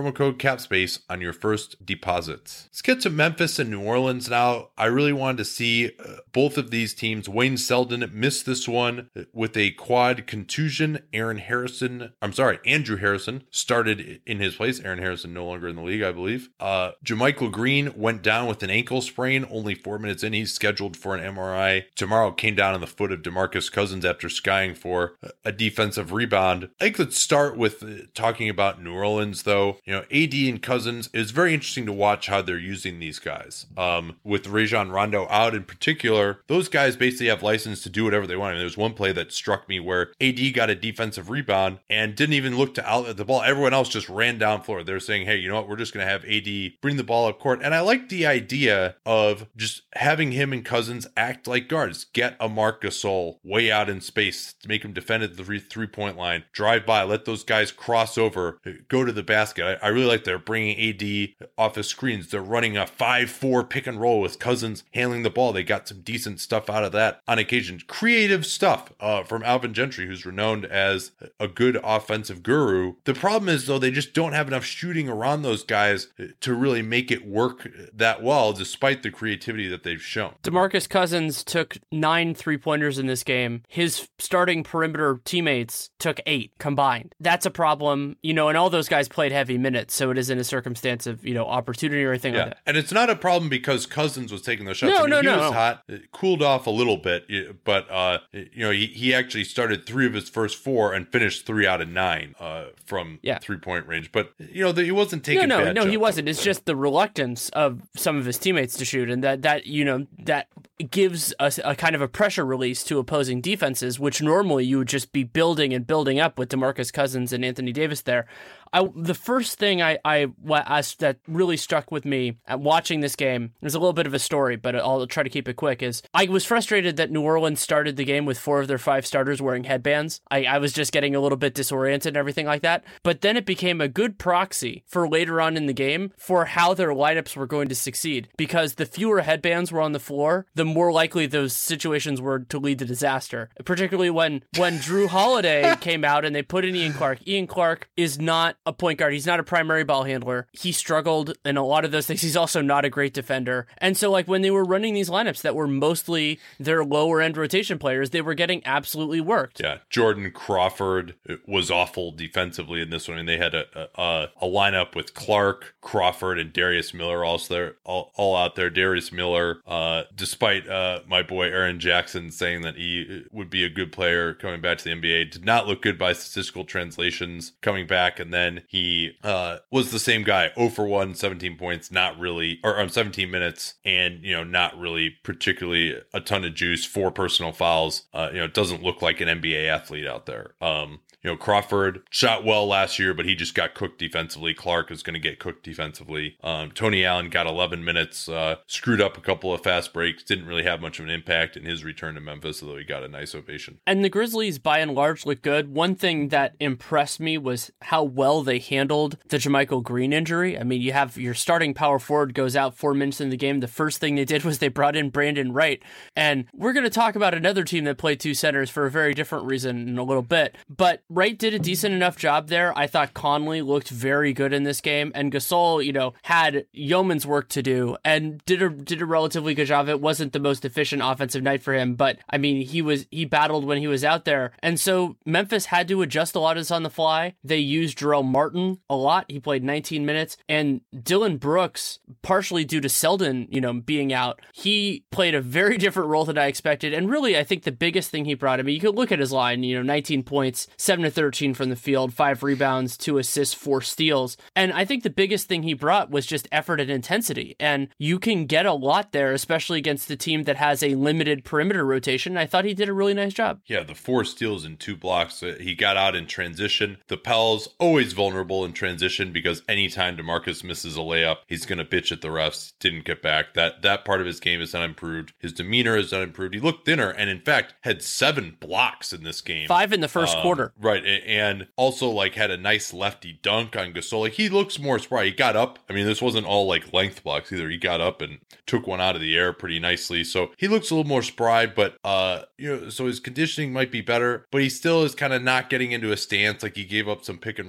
promo code CAPSPACE on your first deposits. Let's get to Memphis and New Orleans now. I really wanted to see uh, both of these teams. Wayne Selden missed this one with a quad contusion. Aaron Harrison, I'm sorry, Andrew Harrison started in his place. Aaron Harrison no longer in the league, I believe. Uh, JaMychal Green went down with an ankle sprain only four minutes in. He's scheduled for an M R I tomorrow. Came down on the foot of DeMarcus Cousins after skying for a defensive rebound. I think let's start with uh, talking about New Orleans, though. You know, A D and Cousins, it's very interesting to watch how they're using these guys. Um, with Rajon Rondo out in particular, those guys basically have license to do whatever they want. I mean, there's one play that struck me where A D got a defensive rebound and didn't even look to outlet the ball. Everyone else just ran down floor. They're saying, hey, you know what? We're just going to have A D bring the ball up court. And I like the idea of just having him and Cousins act like guards. Get a Marc Gasol way out in space to make him defend at the three, three-point line. Drive by, let those guys cross over, go to the basket. I, I really like they're bringing A D off his screens. They're running a five four pick and roll with Cousins handling the ball. They got some decent stuff out of that on occasion. Creative stuff uh, from Alvin Gentry, who's renowned as a good offensive guru. The problem is, though, they just don't have enough shooting around those guys to really make it work that well, despite the creativity that they've shown. DeMarcus Cousins took nine three-pointers in this game. His starting perimeter teammates took eight combined. That's a problem, you know, and all those guys played heavy minutes, so it isn't a circumstance of, you know, opportunity or anything yeah. like that. And it's not a problem because Cousins was taking those shots. No, I mean, no, he no. was hot, it cooled off a little bit, but, uh, you know, he, he actually started three of his first four and finished three out of nine uh, from yeah. three-point range. But, you know, he wasn't taking No, no, bad no, shots. he wasn't. It's just the reluctance of some of his teammates to shoot, and that, that you know, that gives us a, a kind of a pressure release to opposing defenses, which normally you would just be building and building up with DeMarcus Cousins and Anthony Davis there. I, the first thing I, I, I that really struck with me at watching this game, there's a little bit of a story, but I'll try to keep it quick, is I was frustrated that New Orleans started the game with four of their five starters wearing headbands. I, I was just getting a little bit disoriented and everything like that. But then it became a good proxy for later on in the game for how their lineups were going to succeed, because the fewer headbands were on the floor, the more likely those situations were to lead to disaster. Particularly when, when Drew Holiday came out and they put in Ian Clark. Ian Clark is not a point guard. He's not a primary ball handler. He struggled in a lot of those things. He's also not a great defender. And so like when they were running these lineups that were mostly their lower end rotation players, they were getting absolutely worked. Yeah. Jordan Crawford was awful defensively in this one. And they had a, a, a lineup with Clark, Crawford, and Darius Miller also there, all, all out there. Darius Miller, uh, despite uh, my boy Aaron Jackson saying that he would be a good player coming back to the N B A, did not look good by statistical translations coming back. And then he uh, was the same guy, zero for one, seventeen points, not really, or um, seventeen minutes, and, you know, not really particularly a ton of juice, four personal fouls. Uh, you know, it doesn't look like an N B A athlete out there. Um, You know, Crawford shot well last year, but he just got cooked defensively. Clark is going to get cooked defensively. Um, Tony Allen got eleven minutes, uh, screwed up a couple of fast breaks, didn't really have much of an impact in his return to Memphis, although he got a nice ovation. And the Grizzlies, by and large, look good. One thing that impressed me was how well they handled the JaMychal Green injury. I mean, you have your starting power forward goes out four minutes in the game. The first thing they did was they brought in Brandon Wright. And we're going to talk about another team that played two centers for a very different reason in a little bit. But Wright did a decent enough job there. I thought Conley looked very good in this game, and Gasol, you know, had yeoman's work to do and did a did a relatively good job. It wasn't the most efficient offensive night for him, but I mean, he was he battled when he was out there, and so Memphis had to adjust a lot of this on the fly. They used Jarrell Martin a lot. He played nineteen minutes, and Dylan Brooks, partially due to Selden, you know, being out, he played a very different role than I expected. And really, I think the biggest thing he brought, I mean, you could look at his line, you know, nineteen points, seven to thirteen from the field, five rebounds, two assists, four steals. And I think the biggest thing he brought was just effort and intensity. And you can get a lot there, especially against a team that has a limited perimeter rotation. I thought he did a really nice job. Yeah, the four steals and two blocks. Uh, he got out in transition. The Pels, always vulnerable in transition because anytime DeMarcus misses a layup, he's going to bitch at the refs. Didn't get back. That that part of his game is not improved. His demeanor is not improved. He looked thinner and, in fact, had seven blocks in this game. Five in the first um, quarter. Right. And also, like, had a nice lefty dunk on Gasol. Like, he looks more spry. He got up. I mean, this wasn't all, like, length blocks either. He got up and took one out of the air pretty nicely. So he looks a little more spry, but, uh, you know, so his conditioning might be better, but he still is kind of not getting into a stance. Like, he gave up some pick and roll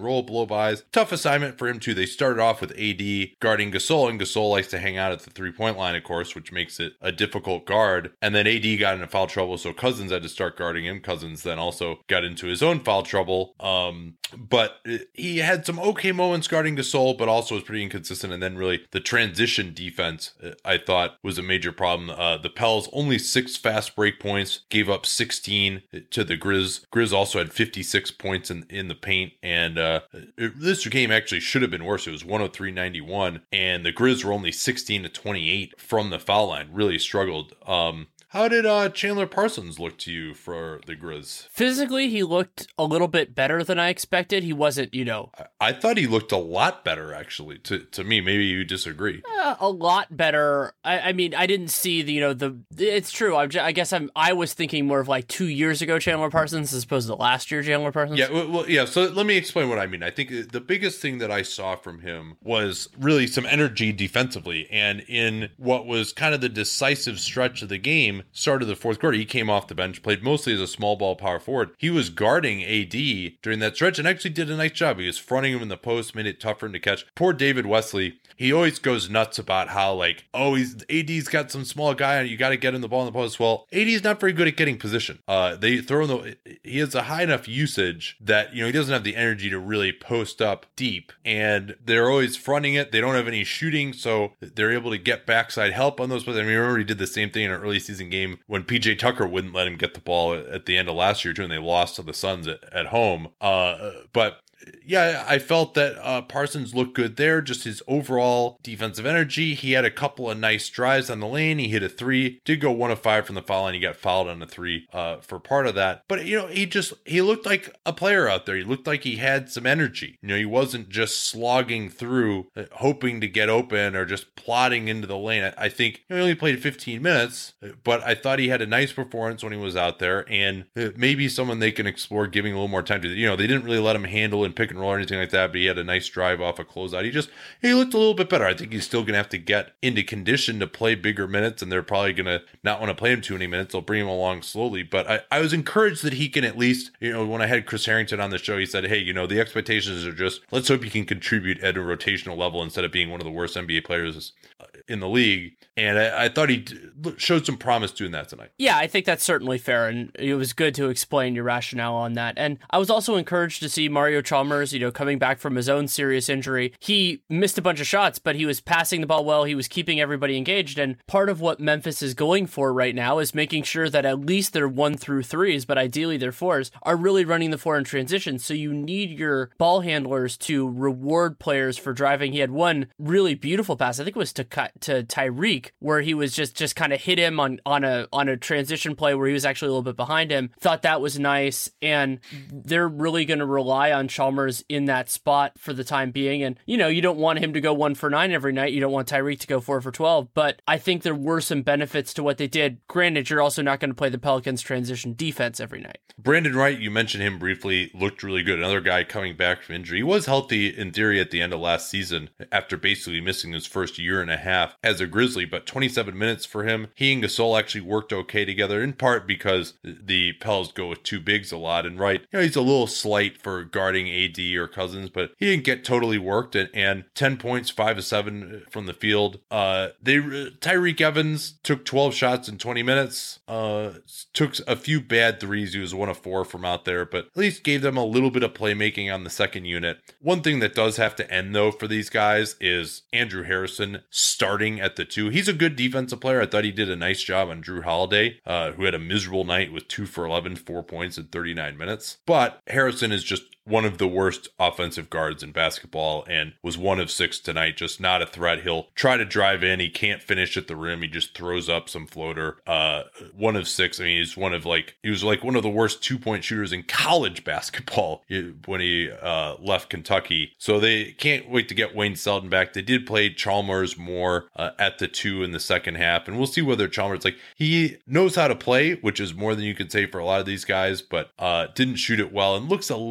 ill-advised. Tough assignment for him too. They started off with A D guarding Gasol, and Gasol likes to hang out at the three-point line, of course, which makes it a difficult guard. And then A D got into foul trouble, so Cousins had to start guarding him. Cousins then also got into his own foul trouble. Um, but he had some okay moments guarding Gasol, but also was pretty inconsistent. And then really the transition defense, I thought, was a major problem. Uh, the Pels only six fast break points, gave up sixteen to the Grizz. Grizz also had fifty-six points in, in the paint, and uh, it, this game actually should have been worse. It was one oh three ninety-one, and the Grizz were only sixteen to twenty-eight from the foul line. Really struggled. Um, How did uh, Chandler Parsons look to you for the Grizz? Physically, he looked a little bit better than I expected. He wasn't, you know... I, I thought he looked a lot better, actually, to, to me. Maybe you disagree. Uh, a lot better. I, I mean, I didn't see the, you know, the... It's true. I'm, I guess I'm, I was thinking more of like two years ago Chandler Parsons as opposed to last year Chandler Parsons. Yeah, well, well, yeah. So let me explain what I mean. I think the biggest thing that I saw from him was really some energy defensively. And in what was kind of the decisive stretch of the game, start of the fourth quarter, he came off the bench, played mostly as a small ball power forward. He was guarding A D during that stretch and actually did a nice job. He was fronting him in the post, made it tough for him to catch. Poor David Wesley. He always goes nuts about how, like, oh, he's A D's got some small guy and you got to get him the ball in the post. Well, A D's not very good at getting position. Uh, they throw the, he has a high enough usage that, you know, he doesn't have the energy to really post up deep, and they're always fronting it. They don't have any shooting, so they're able to get backside help on those plays. I mean, remember he did the same thing in an early season game when P J Tucker wouldn't let him get the ball at the end of last year too, and they lost to the Suns at, at home. Uh, but yeah, I felt that uh, Parsons looked good there. Just his overall defensive energy. He had a couple of nice drives on the lane. He hit a three. Did go one of five from the foul line. He got fouled on a three uh, for part of that. But, you know, he just, he looked like a player out there. He looked like he had some energy. You know, he wasn't just slogging through, uh, hoping to get open or just plodding into the lane. I, I think he only played fifteen minutes, but I thought he had a nice performance when he was out there, and uh, maybe someone they can explore giving a little more time to. You know, they didn't really let him handle and pick and roll or anything like that, but he had a nice drive off a closeout. He just, he looked a little bit better. I think he's still going to have to get into condition to play bigger minutes, and they're probably going to not want to play him too many minutes. They'll bring him along slowly, but I, I was encouraged that he can at least, you know, when I had Chris Harrington on the show, he said, hey, you know, the expectations are just, let's hope he can contribute at a rotational level instead of being one of the worst N B A players in the league. And I, I thought he showed some promise doing that tonight. Yeah, I think that's certainly fair, and it was good to explain your rationale on that. And I was also encouraged to see Mario Chalmers, you know, coming back from his own serious injury. He missed a bunch of shots, but he was passing the ball well. He was keeping everybody engaged. And part of what Memphis is going for right now is making sure that at least their one through threes, but ideally their fours, are really running the floor in transition. So you need your ball handlers to reward players for driving. He had one really beautiful pass, I think it was to to Tyreek, where he was just just kind of hit him on on a on a transition play where he was actually a little bit behind him. Thought that was nice, and they're really going to rely on Chalmers in that spot for the time being. And you know, you don't want him to go one for nine every night. You don't want Tyreek to go four for twelve. But I think there were some benefits to what they did. Granted, you're also not going to play the Pelicans' transition defense every night. Brandon Wright, you mentioned him briefly, looked really good. Another guy coming back from injury. He was healthy in theory at the end of last season after basically missing his first year and a half as a Grizzly, but twenty-seven minutes for him. He and Gasol actually worked okay together, in part because the Pels go with two bigs a lot. And Wright, you know, he's a little slight for guarding A D or Cousins, but he didn't get totally worked. And, and ten points, five of seven from the field. Uh, they Tyreek Evans took twelve shots in twenty minutes. Uh, took a few bad threes. He was one of four from out there, but at least gave them a little bit of playmaking on the second unit. One thing that does have to end though for these guys is Andrew Harrison starting at the two. He's a good defensive player. I thought he did a nice job on Drew Holiday, uh, who had a miserable night with two for eleven, four points in thirty-nine minutes. But Harrison is just one of the worst offensive guards in basketball and was one of six tonight, just not a threat. He'll try to drive in. He can't finish at the rim. He just throws up some floater. Uh, one of six. I mean, he's one of like, he was like one of the worst two point shooters in college basketball when he uh, left Kentucky. So they can't wait to get Wayne Selden back. They did play Chalmers more uh, at the two in the second half. And we'll see whether Chalmers, like, he knows how to play, which is more than you could say for a lot of these guys, but uh, didn't shoot it well and looks a little bit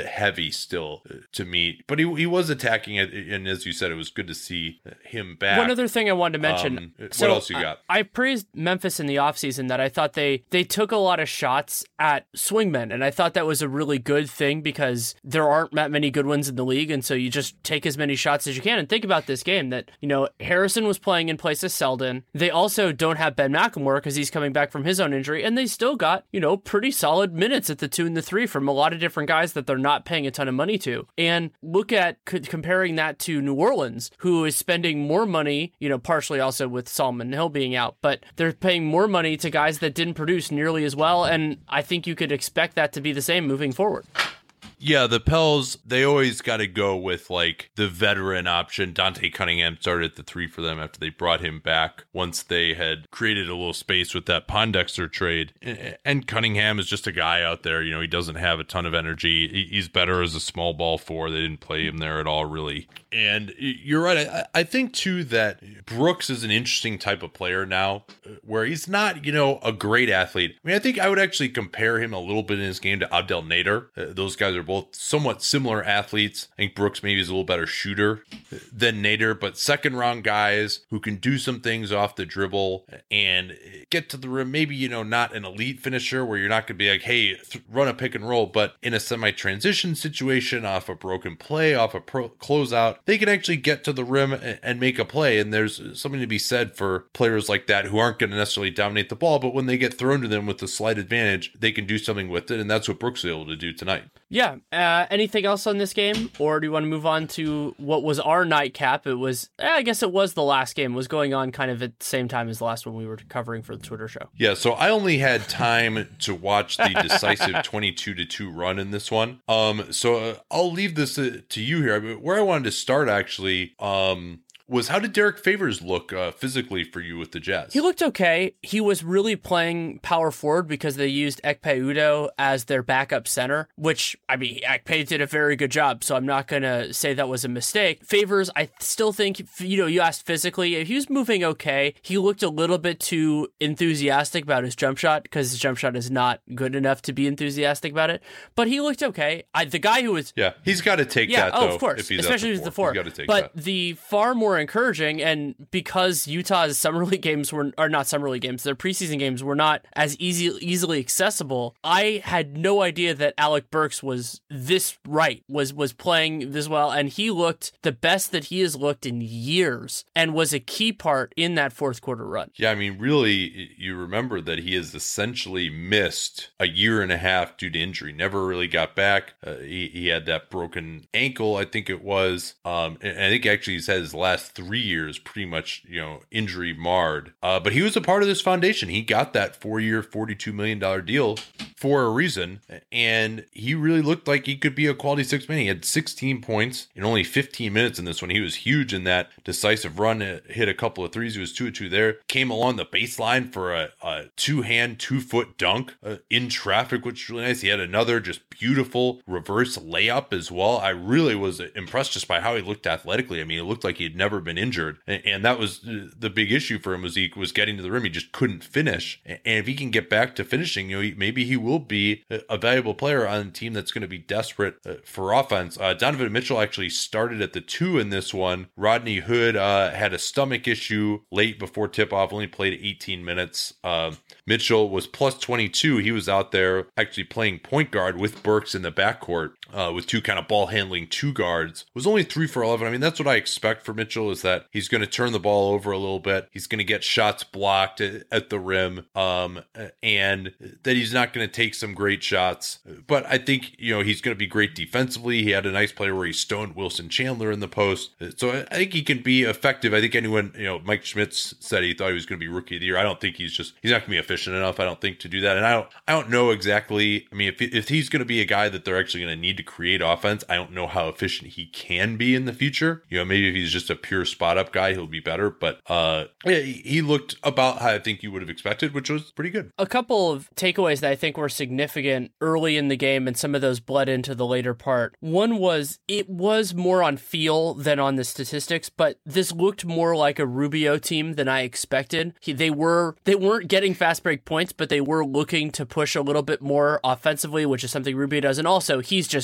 bit heavy still to me, but he he was attacking it, and as you said, it was good to see him back. One other thing I wanted to mention. Um, what so else you got? I, I praised Memphis in the offseason that I thought they they took a lot of shots at swingmen, and I thought that was a really good thing because there aren't that many good ones in the league, and so you just take as many shots as you can. And think about this game that, you know, Harrison was playing in place of Selden. They also don't have Ben McLemore because he's coming back from his own injury, and they still got, you know, pretty solid minutes at the two and the three from a lot of different guys that they're not paying a ton of money to. And look at c- comparing that to New Orleans, who is spending more money, you know, partially also with Solomon Hill being out, but they're paying more money to guys that didn't produce nearly as well. And I think you could expect that to be the same moving forward. Yeah, the Pels, they always got to go with like the veteran option. Dante Cunningham started at the three for them after they brought him back once they had created a little space with that Pondexter trade. And Cunningham is just a guy out there. You know, he doesn't have a ton of energy. He's better as a small ball four. They didn't play him there at all, really. And you're right. I, I think, too, that Brooks is an interesting type of player now where he's not, you know, a great athlete. I mean, I think I would actually compare him a little bit in his game to Abdel Nader. Uh, those guys are both both somewhat similar athletes. I think Brooks maybe is a little better shooter than Nader, but second round guys who can do some things off the dribble and get to the rim. Maybe, you know, not an elite finisher where you're not going to be like, hey, th- run a pick and roll, but in a semi-transition situation off a broken play, off a pro- closeout, they can actually get to the rim and, and make a play. And there's something to be said for players like that who aren't going to necessarily dominate the ball, but when they get thrown to them with a slight advantage, they can do something with it. And that's what Brooks was able to do tonight. Yeah. Uh, anything else on this game? Or do you want to move on to what was our nightcap? It was, eh, I guess it was the last game. It was going on kind of at the same time as the last one we were covering for the Twitter show. Yeah, so I only had time to watch the decisive twenty-two to two run in this one. Um, so uh, I'll leave this uh, to you here. Where I wanted to start, actually, um, was how did Derek Favors look uh, physically for you with the Jazz? He looked okay. He was really playing power forward because they used Ekpe Udoh as their backup center, which, I mean, Ekpe did a very good job, so I'm not going to say that was a mistake. Favors, I still think, you know, you asked physically, he was moving okay. He looked a little bit too enthusiastic about his jump shot because his jump shot is not good enough to be enthusiastic about it, but he looked okay. I, the guy who was... Yeah, he's got to take yeah, that, oh, though. of course, if he's especially with the four. He's got to take but that. The far more encouraging, and because Utah's summer league games were are not summer league games, their preseason games were not as easy easily accessible. I had no idea that Alec Burks was this right, was was playing this well, and he looked the best that he has looked in years, and was a key part in that fourth quarter run. Yeah, I mean, really, you remember that he has essentially missed a year and a half due to injury. Never really got back. Uh, he, he had that broken ankle, I think it was. Um, and I think actually he's had his last three years pretty much, you know, injury marred. Uh, but he was a part of this foundation. He got that four-year, forty-two million dollars deal for a reason, and he really looked like he could be a quality six man. He had sixteen points in only fifteen minutes in this one. He was huge in that decisive run, hit a couple of threes. He was two of two there. Came along the baseline for a, a two-hand, two-foot dunk uh, in traffic, which is really nice. He had another just beautiful reverse layup as well. I really was impressed just by how he looked athletically. I mean, it looked like he had never been injured, and, and that was the big issue for him, was he was getting to the rim. He just couldn't finish, and if he can get back to finishing, you know, he, maybe he will be a valuable player on a team that's going to be desperate for offense. Uh, Donovan Mitchell actually started at the two in this one. Rodney Hood uh, had a stomach issue late before tip-off, only played eighteen minutes. Uh, Mitchell was plus twenty-two. He was out there actually playing point guard with Burks in the backcourt uh, with two kind of ball-handling two guards. Was only three for eleven. I mean, that's what I expect for Mitchell, is that he's going to turn the ball over a little bit. He's going to get shots blocked at, at the rim, um, and that he's not going to take some great shots. But I think, you know, he's going to be great defensively. He had a nice play where he stoned Wilson Chandler in the post. So I think he can be effective. I think anyone, you know, Mike Schmitz said he thought he was going to be rookie of the year. I don't think he's just, he's not going to be efficient enough, I don't think, to do that. And I don't, I don't know exactly. I mean, if, if he's going to be a guy that they're actually going to need to create offense, I don't know how efficient he can be in the future. You know, maybe if he's just a pure spot up guy, he'll be better. But uh, yeah, he looked about how I think you would have expected, which was pretty good. A couple of takeaways that I think were significant early in the game, and some of those bled into the later part. One was, it was more on feel than on the statistics, but this looked more like a Rubio team than I expected. He, they were, they weren't getting fast break points, but they were looking to push a little bit more offensively, which is something Rubio does. And also, he's just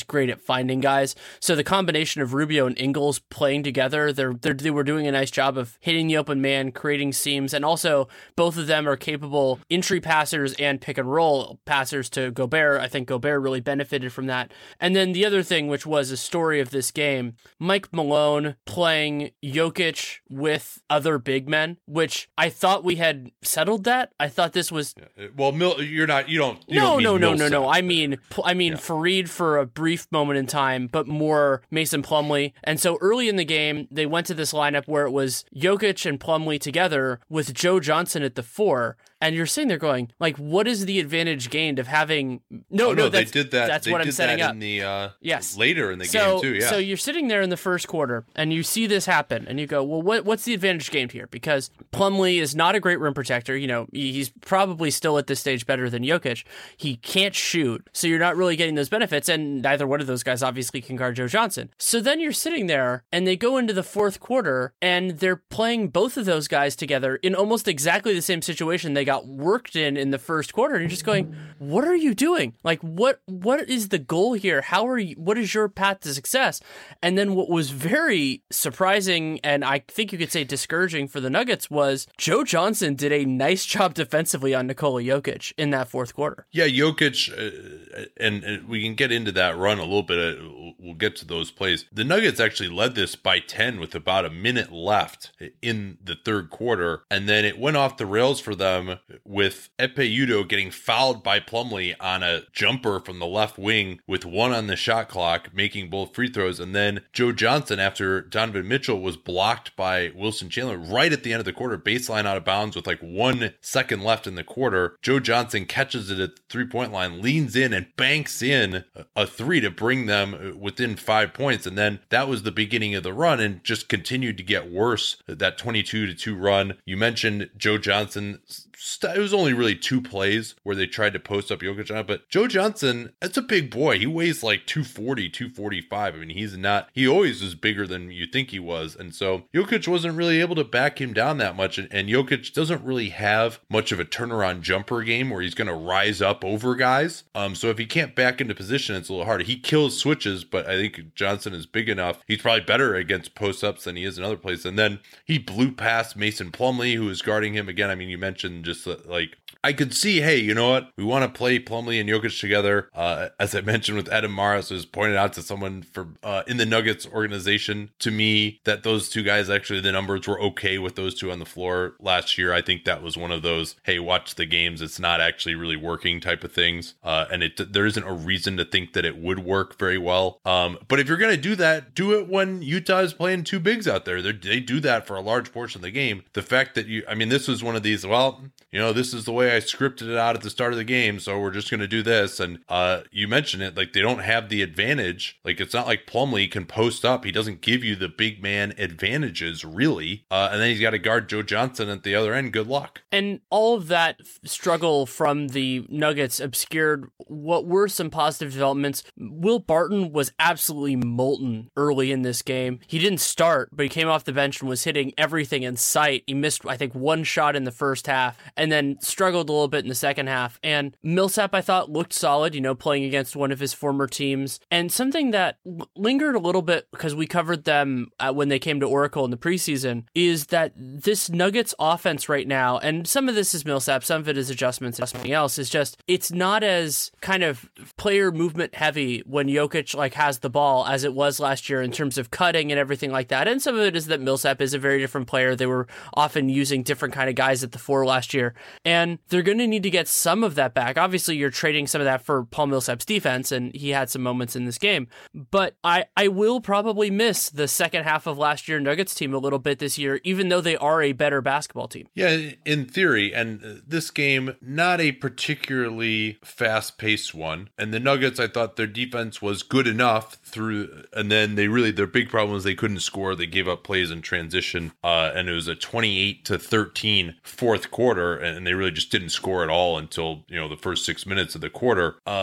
great at finding guys. So the combination of Rubio and Ingles playing together, they're, they're, they were doing a nice job of hitting the open man, creating seams, and also both of them are capable entry passers and pick and roll passers to Gobert. I think Gobert really benefited from that. And then the other thing, which was a story of this game, Mike Malone playing Jokic with other big men, which I thought we had settled that. I thought this was well, Mil- you're not. You don't. You no, don't mean no, no, Millsap. no, no. I mean, I mean yeah. Fareed for a brief moment in time, but more Mason Plumlee. And so early in the game, they went to this lineup where it was Jokic and Plumlee together with Joe Johnson at the four. And you're sitting there going, like, what is the advantage gained of having? No, oh, no, no that's, they did that. That's they what did I'm setting that up. In the uh, yes, later in the so, game too. Yeah. So you're sitting there in the first quarter, and you see this happen, and you go, well, what, what's the advantage gained here? Because Plumlee is not a great rim protector. You know, he's probably still at this stage better than Jokic. He can't shoot, so you're not really getting those benefits, and neither one of those guys obviously can guard Joe Johnson. So then you're sitting there, and they go into the fourth quarter, and they're playing both of those guys together in almost exactly the same situation they got worked in in the first quarter, and you're just going, what are you doing? Like, what what is the goal here? How are you, what is your path to success? And then what was very surprising, and I think you could say discouraging for the Nuggets, was Joe Johnson did a nice job defensively on Nikola Jokic in that fourth quarter. Yeah, Jokic, uh, and, and we can get into that run a little bit. Uh, we'll get to those plays. The Nuggets actually led this by ten with about a minute left in the third quarter, and then it went off the rails for them with Ekpe Udoh getting fouled by Plumlee on a jumper from the left wing with one on the shot clock, making both free throws. And then Joe Johnson, after Donovan Mitchell was blocked by Wilson Chandler right at the end of the quarter, baseline out of bounds with like one second left in the quarter, Joe Johnson catches it at the three-point line, leans in and banks in a three to bring them within five points. And then that was the beginning of the run and just continued to get worse, that twenty-two to two run. You mentioned Joe Johnson. It was only really two plays where they tried to post up Jokic on it, but Joe Johnson, that's a big boy. He weighs like two forty, two forty-five. I mean, he's not, he always was bigger than you think he was. And so Jokic wasn't really able to back him down that much. And, and Jokic doesn't really have much of a turnaround jumper game where he's going to rise up over guys. Um, so if he can't back into position, it's a little harder. He kills switches, but I think Johnson is big enough. He's probably better against post-ups than he is in other places. And then he blew past Mason Plumlee, who was guarding him again. I mean, you mentioned just like, I could see, hey, you know what? We want to play Plumlee and Jokic together. Uh, as I mentioned with Adam Morris, was pointed out to someone for uh, in the Nuggets organization to me that those two guys, actually the numbers were okay with those two on the floor last year. I think that was one of those, hey, watch the games. It's not actually really working type of things. Uh, and it there isn't a reason to think that it would work very well. Um, but if you're going to do that, do it when Utah is playing two bigs out there. They're, they do that for a large portion of the game. The fact that you, I mean, this was one of these, well, you know, this is the way I scripted it out at the start of the game, so we're just going to do this. And uh, you mentioned it, like they don't have the advantage. Like it's not like Plumlee can post up. He doesn't give you the big man advantages, really. Uh, and then he's got to guard Joe Johnson at the other end. Good luck. And all of that struggle from the Nuggets obscured what were some positive developments. Will Barton was absolutely molten early in this game. He didn't start, but he came off the bench and was hitting everything in sight. He missed, I think, one shot in the first half and then struggled a little bit in the second half. And Millsap, I thought, looked solid, you know, playing against one of his former teams. And something that l- lingered a little bit because we covered them uh, when they came to Oracle in the preseason is that this Nuggets offense right now, and some of this is Millsap, some of it is adjustments and something else, is just, it's not as kind of player movement heavy when Jokic like has the ball as it was last year in terms of cutting and everything like that. And some of it is that Millsap is a very different player. They were often using different kind of guys at the four last year. And they're going to need to get some of that back. Obviously, you're trading some of that for Paul Millsap's defense, and he had some moments in this game. But I, I will probably miss the second half of last year Nuggets team a little bit this year, even though they are a better basketball team. Yeah, in theory. And this game, not a particularly fast-paced one. And the Nuggets, I thought their defense was good enough through, and then they really, their big problem was they couldn't score. They gave up plays in transition, uh, and it was a twenty-eight to thirteen fourth quarter, and they really just didn't score at all until, you know, the first six minutes of the quarter. Uh,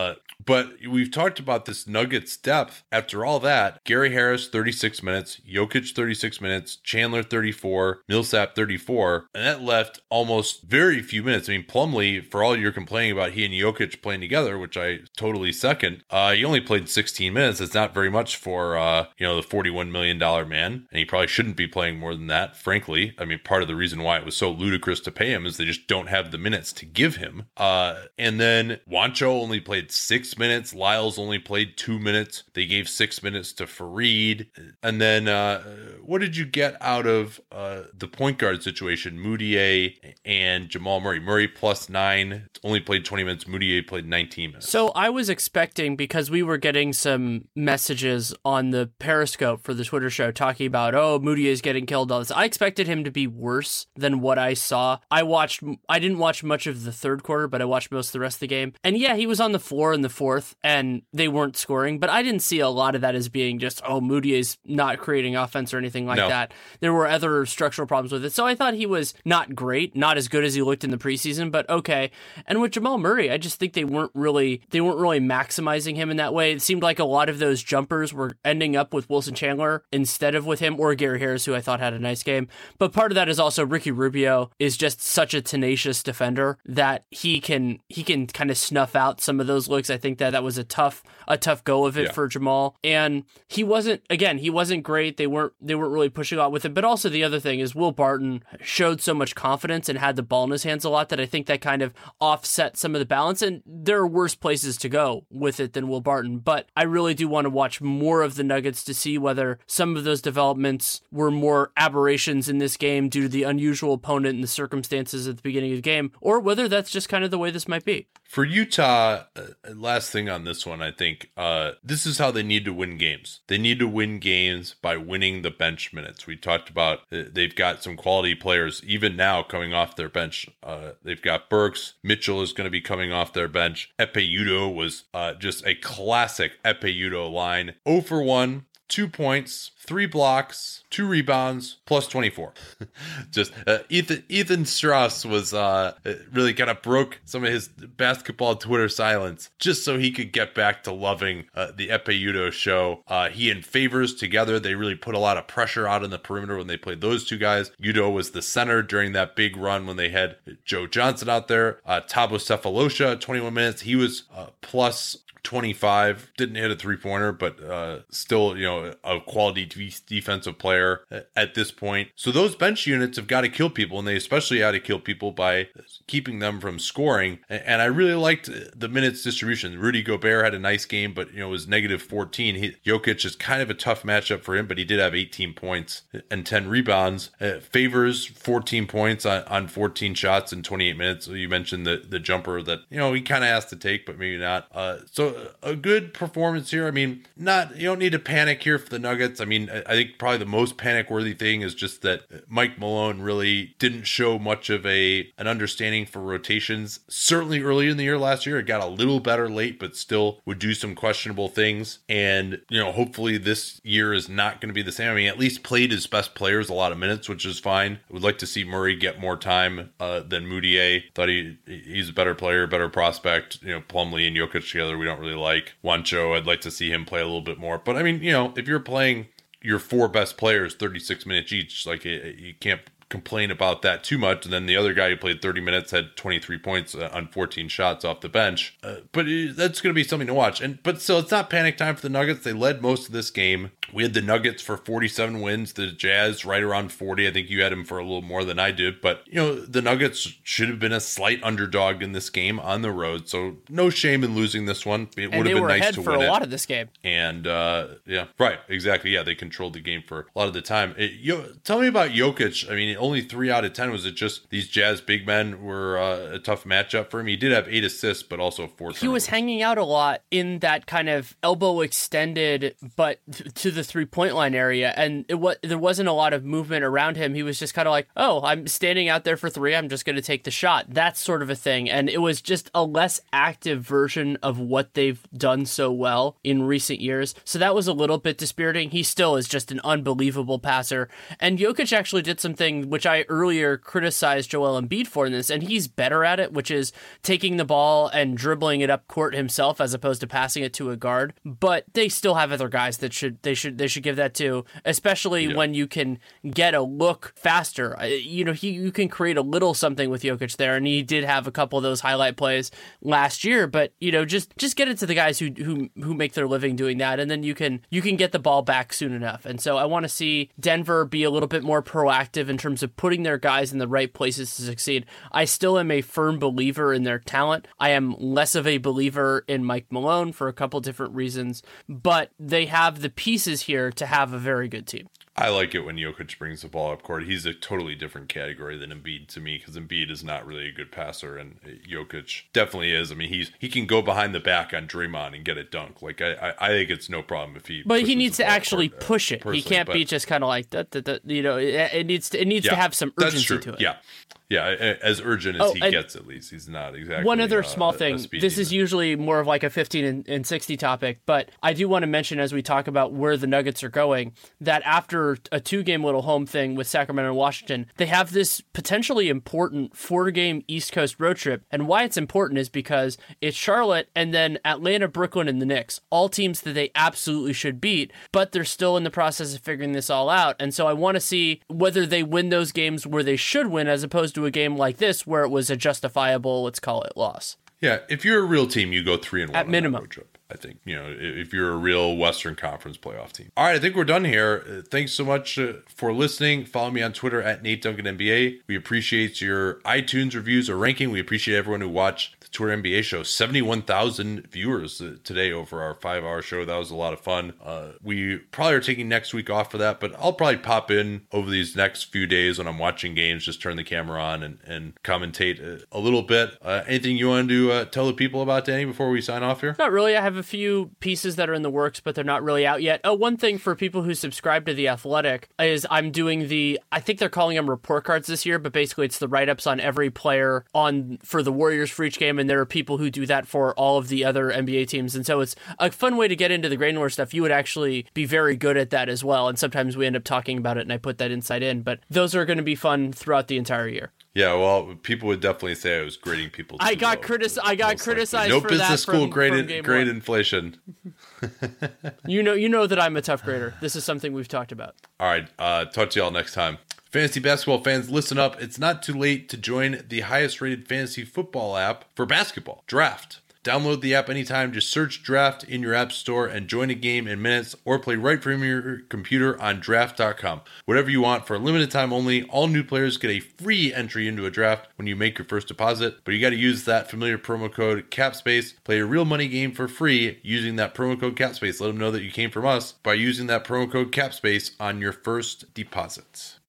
But we've talked about this Nuggets depth. After all that, Gary Harris, thirty-six minutes, Jokic, thirty-six minutes, Chandler, thirty-four, Millsap, thirty-four, and that left almost very few minutes. I mean, Plumlee, for all you're complaining about he and Jokic playing together, which I totally second, uh, he only played sixteen minutes. It's not very much for, uh, you know, the forty-one million dollars man, and he probably shouldn't be playing more than that, frankly. I mean, part of the reason why it was so ludicrous to pay him is they just don't have the minutes to give him. Uh, and then Juancho only played six minutes. Lyles only played two minutes. They gave six minutes to Fareed. And then uh, what did you get out of uh, the point guard situation? Mudiay and Jamal Murray. Murray plus nine, only played twenty minutes. Mudiay played nineteen minutes. So I was expecting, because we were getting some messages on the Periscope for the Twitter show talking about, oh, Mudiay is getting killed, all this. I expected him to be worse than what I saw. I watched, I didn't watch much of the third quarter, but I watched most of the rest of the game. And yeah, he was on the floor in the fourth and they weren't scoring, but I didn't see a lot of that as being just, oh, Mudiay's not creating offense or anything like no. that. There were other structural problems with it. So I thought he was not great, not as good as he looked in the preseason, but okay. And with Jamal Murray, I just think they weren't really, they weren't really maximizing him in that way. It seemed like a lot of those jumpers were ending up with Wilson Chandler instead of with him, or Gary Harris, who I thought had a nice game. But part of that is also Ricky Rubio is just such a tenacious defender that he can he can kind of snuff out some of those looks. I think that that was a tough a tough go of it yeah. for Jamal, and he wasn't again he wasn't great. They weren't they weren't really pushing out with it. But also the other thing is Will Barton showed so much confidence and had the ball in his hands a lot that I think that kind of offset some of the balance. And there are worse places to go with it than Will Barton. But I really do want to watch more of the Nuggets to see whether some of those developments were more aberrations in this game due to the unusual opponent and the circumstances at the beginning of the game, or whether that's just kind of the way this might be. For Utah, uh, last thing on this one, I think uh, this is how they need to win games. They need to win games by winning the bench minutes. We talked about uh, they've got some quality players even now coming off their bench. Uh, they've got Burks. Mitchell is going to be coming off their bench. Ekpe Udoh was uh, just a classic Ekpe Udoh line. zero for one. Two points, three blocks, two rebounds, plus twenty-four. Just uh, Ethan Ethan Strauss was uh, really kind of broke some of his basketball Twitter silence just so he could get back to loving uh, the Ekpe Udoh show. Uh, he and Favors together, they really put a lot of pressure out on the perimeter when they played those two guys. Udoh was the center during that big run when they had Joe Johnson out there. Uh, Thabo Sefolosha, twenty-one minutes. He was uh, plus twenty-five, didn't hit a three-pointer, but uh, still, you know, a quality de- defensive player at this point. So those bench units have got to kill people, and they especially had to kill people by keeping them from scoring. And I really liked the minutes distribution. Rudy Gobert had a nice game, but, you know, it was negative fourteen. He, Jokic is kind of a tough matchup for him, but he did have eighteen points and ten rebounds. Uh, Favors fourteen points on, on fourteen shots in twenty-eight minutes. You mentioned the, the jumper that, you know, he kind of has to take, but maybe not. Uh, so a good performance here. I mean, not, you don't need to panic here for the Nuggets. I mean, I think probably the most panic-worthy thing is just that Mike Malone really didn't show much of a an understanding for rotations. Certainly early in the year last year, it got a little better late, but still would do some questionable things. And, you know, hopefully this year is not going to be the same. I mean, at least played his best players a lot of minutes, which is fine. I would like to see Murray get more time uh, than Mudiay. Thought he he's a better player, better prospect. You know, Plumlee and Jokic together, we don't really like. Juancho, I'd like to see him play a little bit more. But I mean, you know, if you're playing your four best players thirty-six minutes each, like you can't complain about that too much. And then the other guy who played thirty minutes had twenty-three points on fourteen shots off the bench. Uh, but that's going to be something to watch. And but still, it's not panic time for the Nuggets. They led most of this game. We had the Nuggets for forty-seven wins, the Jazz right around forty. I think you had them for a little more than I did. But, you know, the Nuggets should have been a slight underdog in this game on the road. So no shame in losing this one. It would have been nice to win it. And they were ahead for a lot of this game. And, uh, yeah, right, exactly. Yeah, they controlled the game for a lot of the time. It, yo, tell me about Jokic. I mean, only three out of ten. Was it just these Jazz big men were uh, a tough matchup for him? He did have eight assists, but also four turnovers. He was hanging out a lot in that kind of elbow extended, but to the three-point line area, and it wa- there wasn't a lot of movement around him. He was just kind of like, oh, I'm standing out there for three, I'm just going to take the shot. That sort of a thing. And it was just a less active version of what they've done so well in recent years. So that was a little bit dispiriting. He still is just an unbelievable passer. And Jokic actually did something which I earlier criticized Joel Embiid for in this, and he's better at it, which is taking the ball and dribbling it up court himself as opposed to passing it to a guard. But they still have other guys that should they should they should give that to, especially yeah. when you can get a look faster. You know, he you can create a little something with Jokic there, and he did have a couple of those highlight plays last year. But you know, just just get it to the guys who who who make their living doing that, and then you can you can get the ball back soon enough. And so I want to see Denver be a little bit more proactive in terms of putting their guys in the right places to succeed. I still am a firm believer in their talent. I am less of a believer in Mike Malone for a couple different reasons, but they have the pieces here to have a very good team. I like it when Jokic brings the ball up court. He's a totally different category than Embiid to me, because Embiid is not really a good passer, and Jokic definitely is. I mean, he's he can go behind the back on Draymond and get it dunked. Like I, I, I think it's no problem if he. But he needs to actually court, push it. He can't be just kind of like that. that, that you know, it, it needs to it needs yeah, to have some urgency to it. Yeah. Yeah, as urgent as oh, he gets, at least. He's not exactly one other uh, small thing. This is usually more of like a fifteen and, and sixty topic, but I do want to mention, as we talk about where the Nuggets are going, that after a two-game little home thing with Sacramento and Washington, they have this potentially important four-game East Coast road trip. And why it's important is because it's Charlotte and then Atlanta, Brooklyn, and the Knicks, all teams that they absolutely should beat, but they're still in the process of figuring this all out. And so I want to see whether they win those games where they should win, as opposed to a game like this where it was a justifiable, let's call it, loss. Yeah, if you're a real team, you go three and one at on minimum. That road trip. I think, you know, if you're a real Western Conference playoff team. All right, I think we're done here. Uh, thanks so much uh, for listening. Follow me on Twitter at Nate Duncan N B A. We appreciate your iTunes reviews or ranking. We appreciate everyone who watched the Twitter N B A show. seventy-one thousand viewers uh, today over our five-hour show. That was a lot of fun. Uh, we probably are taking next week off for that, but I'll probably pop in over these next few days when I'm watching games, just turn the camera on and, and commentate a, a little bit. Uh, anything you want to uh, tell the people about, Danny, before we sign off here? Not really. I have a few pieces that are in the works, but they're not really out yet. Oh, one thing for people who subscribe to The Athletic is I'm doing the, I think they're calling them report cards this year, but basically it's the write-ups on every player on for the Warriors for each game, and there are people who do that for all of the other N B A teams, and so it's a fun way to get into the granular stuff. You would actually be very good at that as well, and sometimes we end up talking about it, and I put that insight in, but those are going to be fun throughout the entire year. Yeah, well, people would definitely say I was grading people. I got criticized. I got criticized. No for business that school from, grade from grade inflation. you know, you know that I'm a tough grader. This is something we've talked about. All right, uh, talk to y'all next time. Fantasy basketball fans, listen up. It's not too late to join the highest rated fantasy football app for basketball, Draft. Download the app anytime. Just search Draft in your app store and join a game in minutes, or play right from your computer on draft dot com. Whatever you want, for a limited time only. All new players get a free entry into a draft when you make your first deposit, but you got to use that familiar promo code CAPSPACE. Play a real money game for free using that promo code CAPSPACE. Let them know that you came from us by using that promo code CAPSPACE on your first deposits.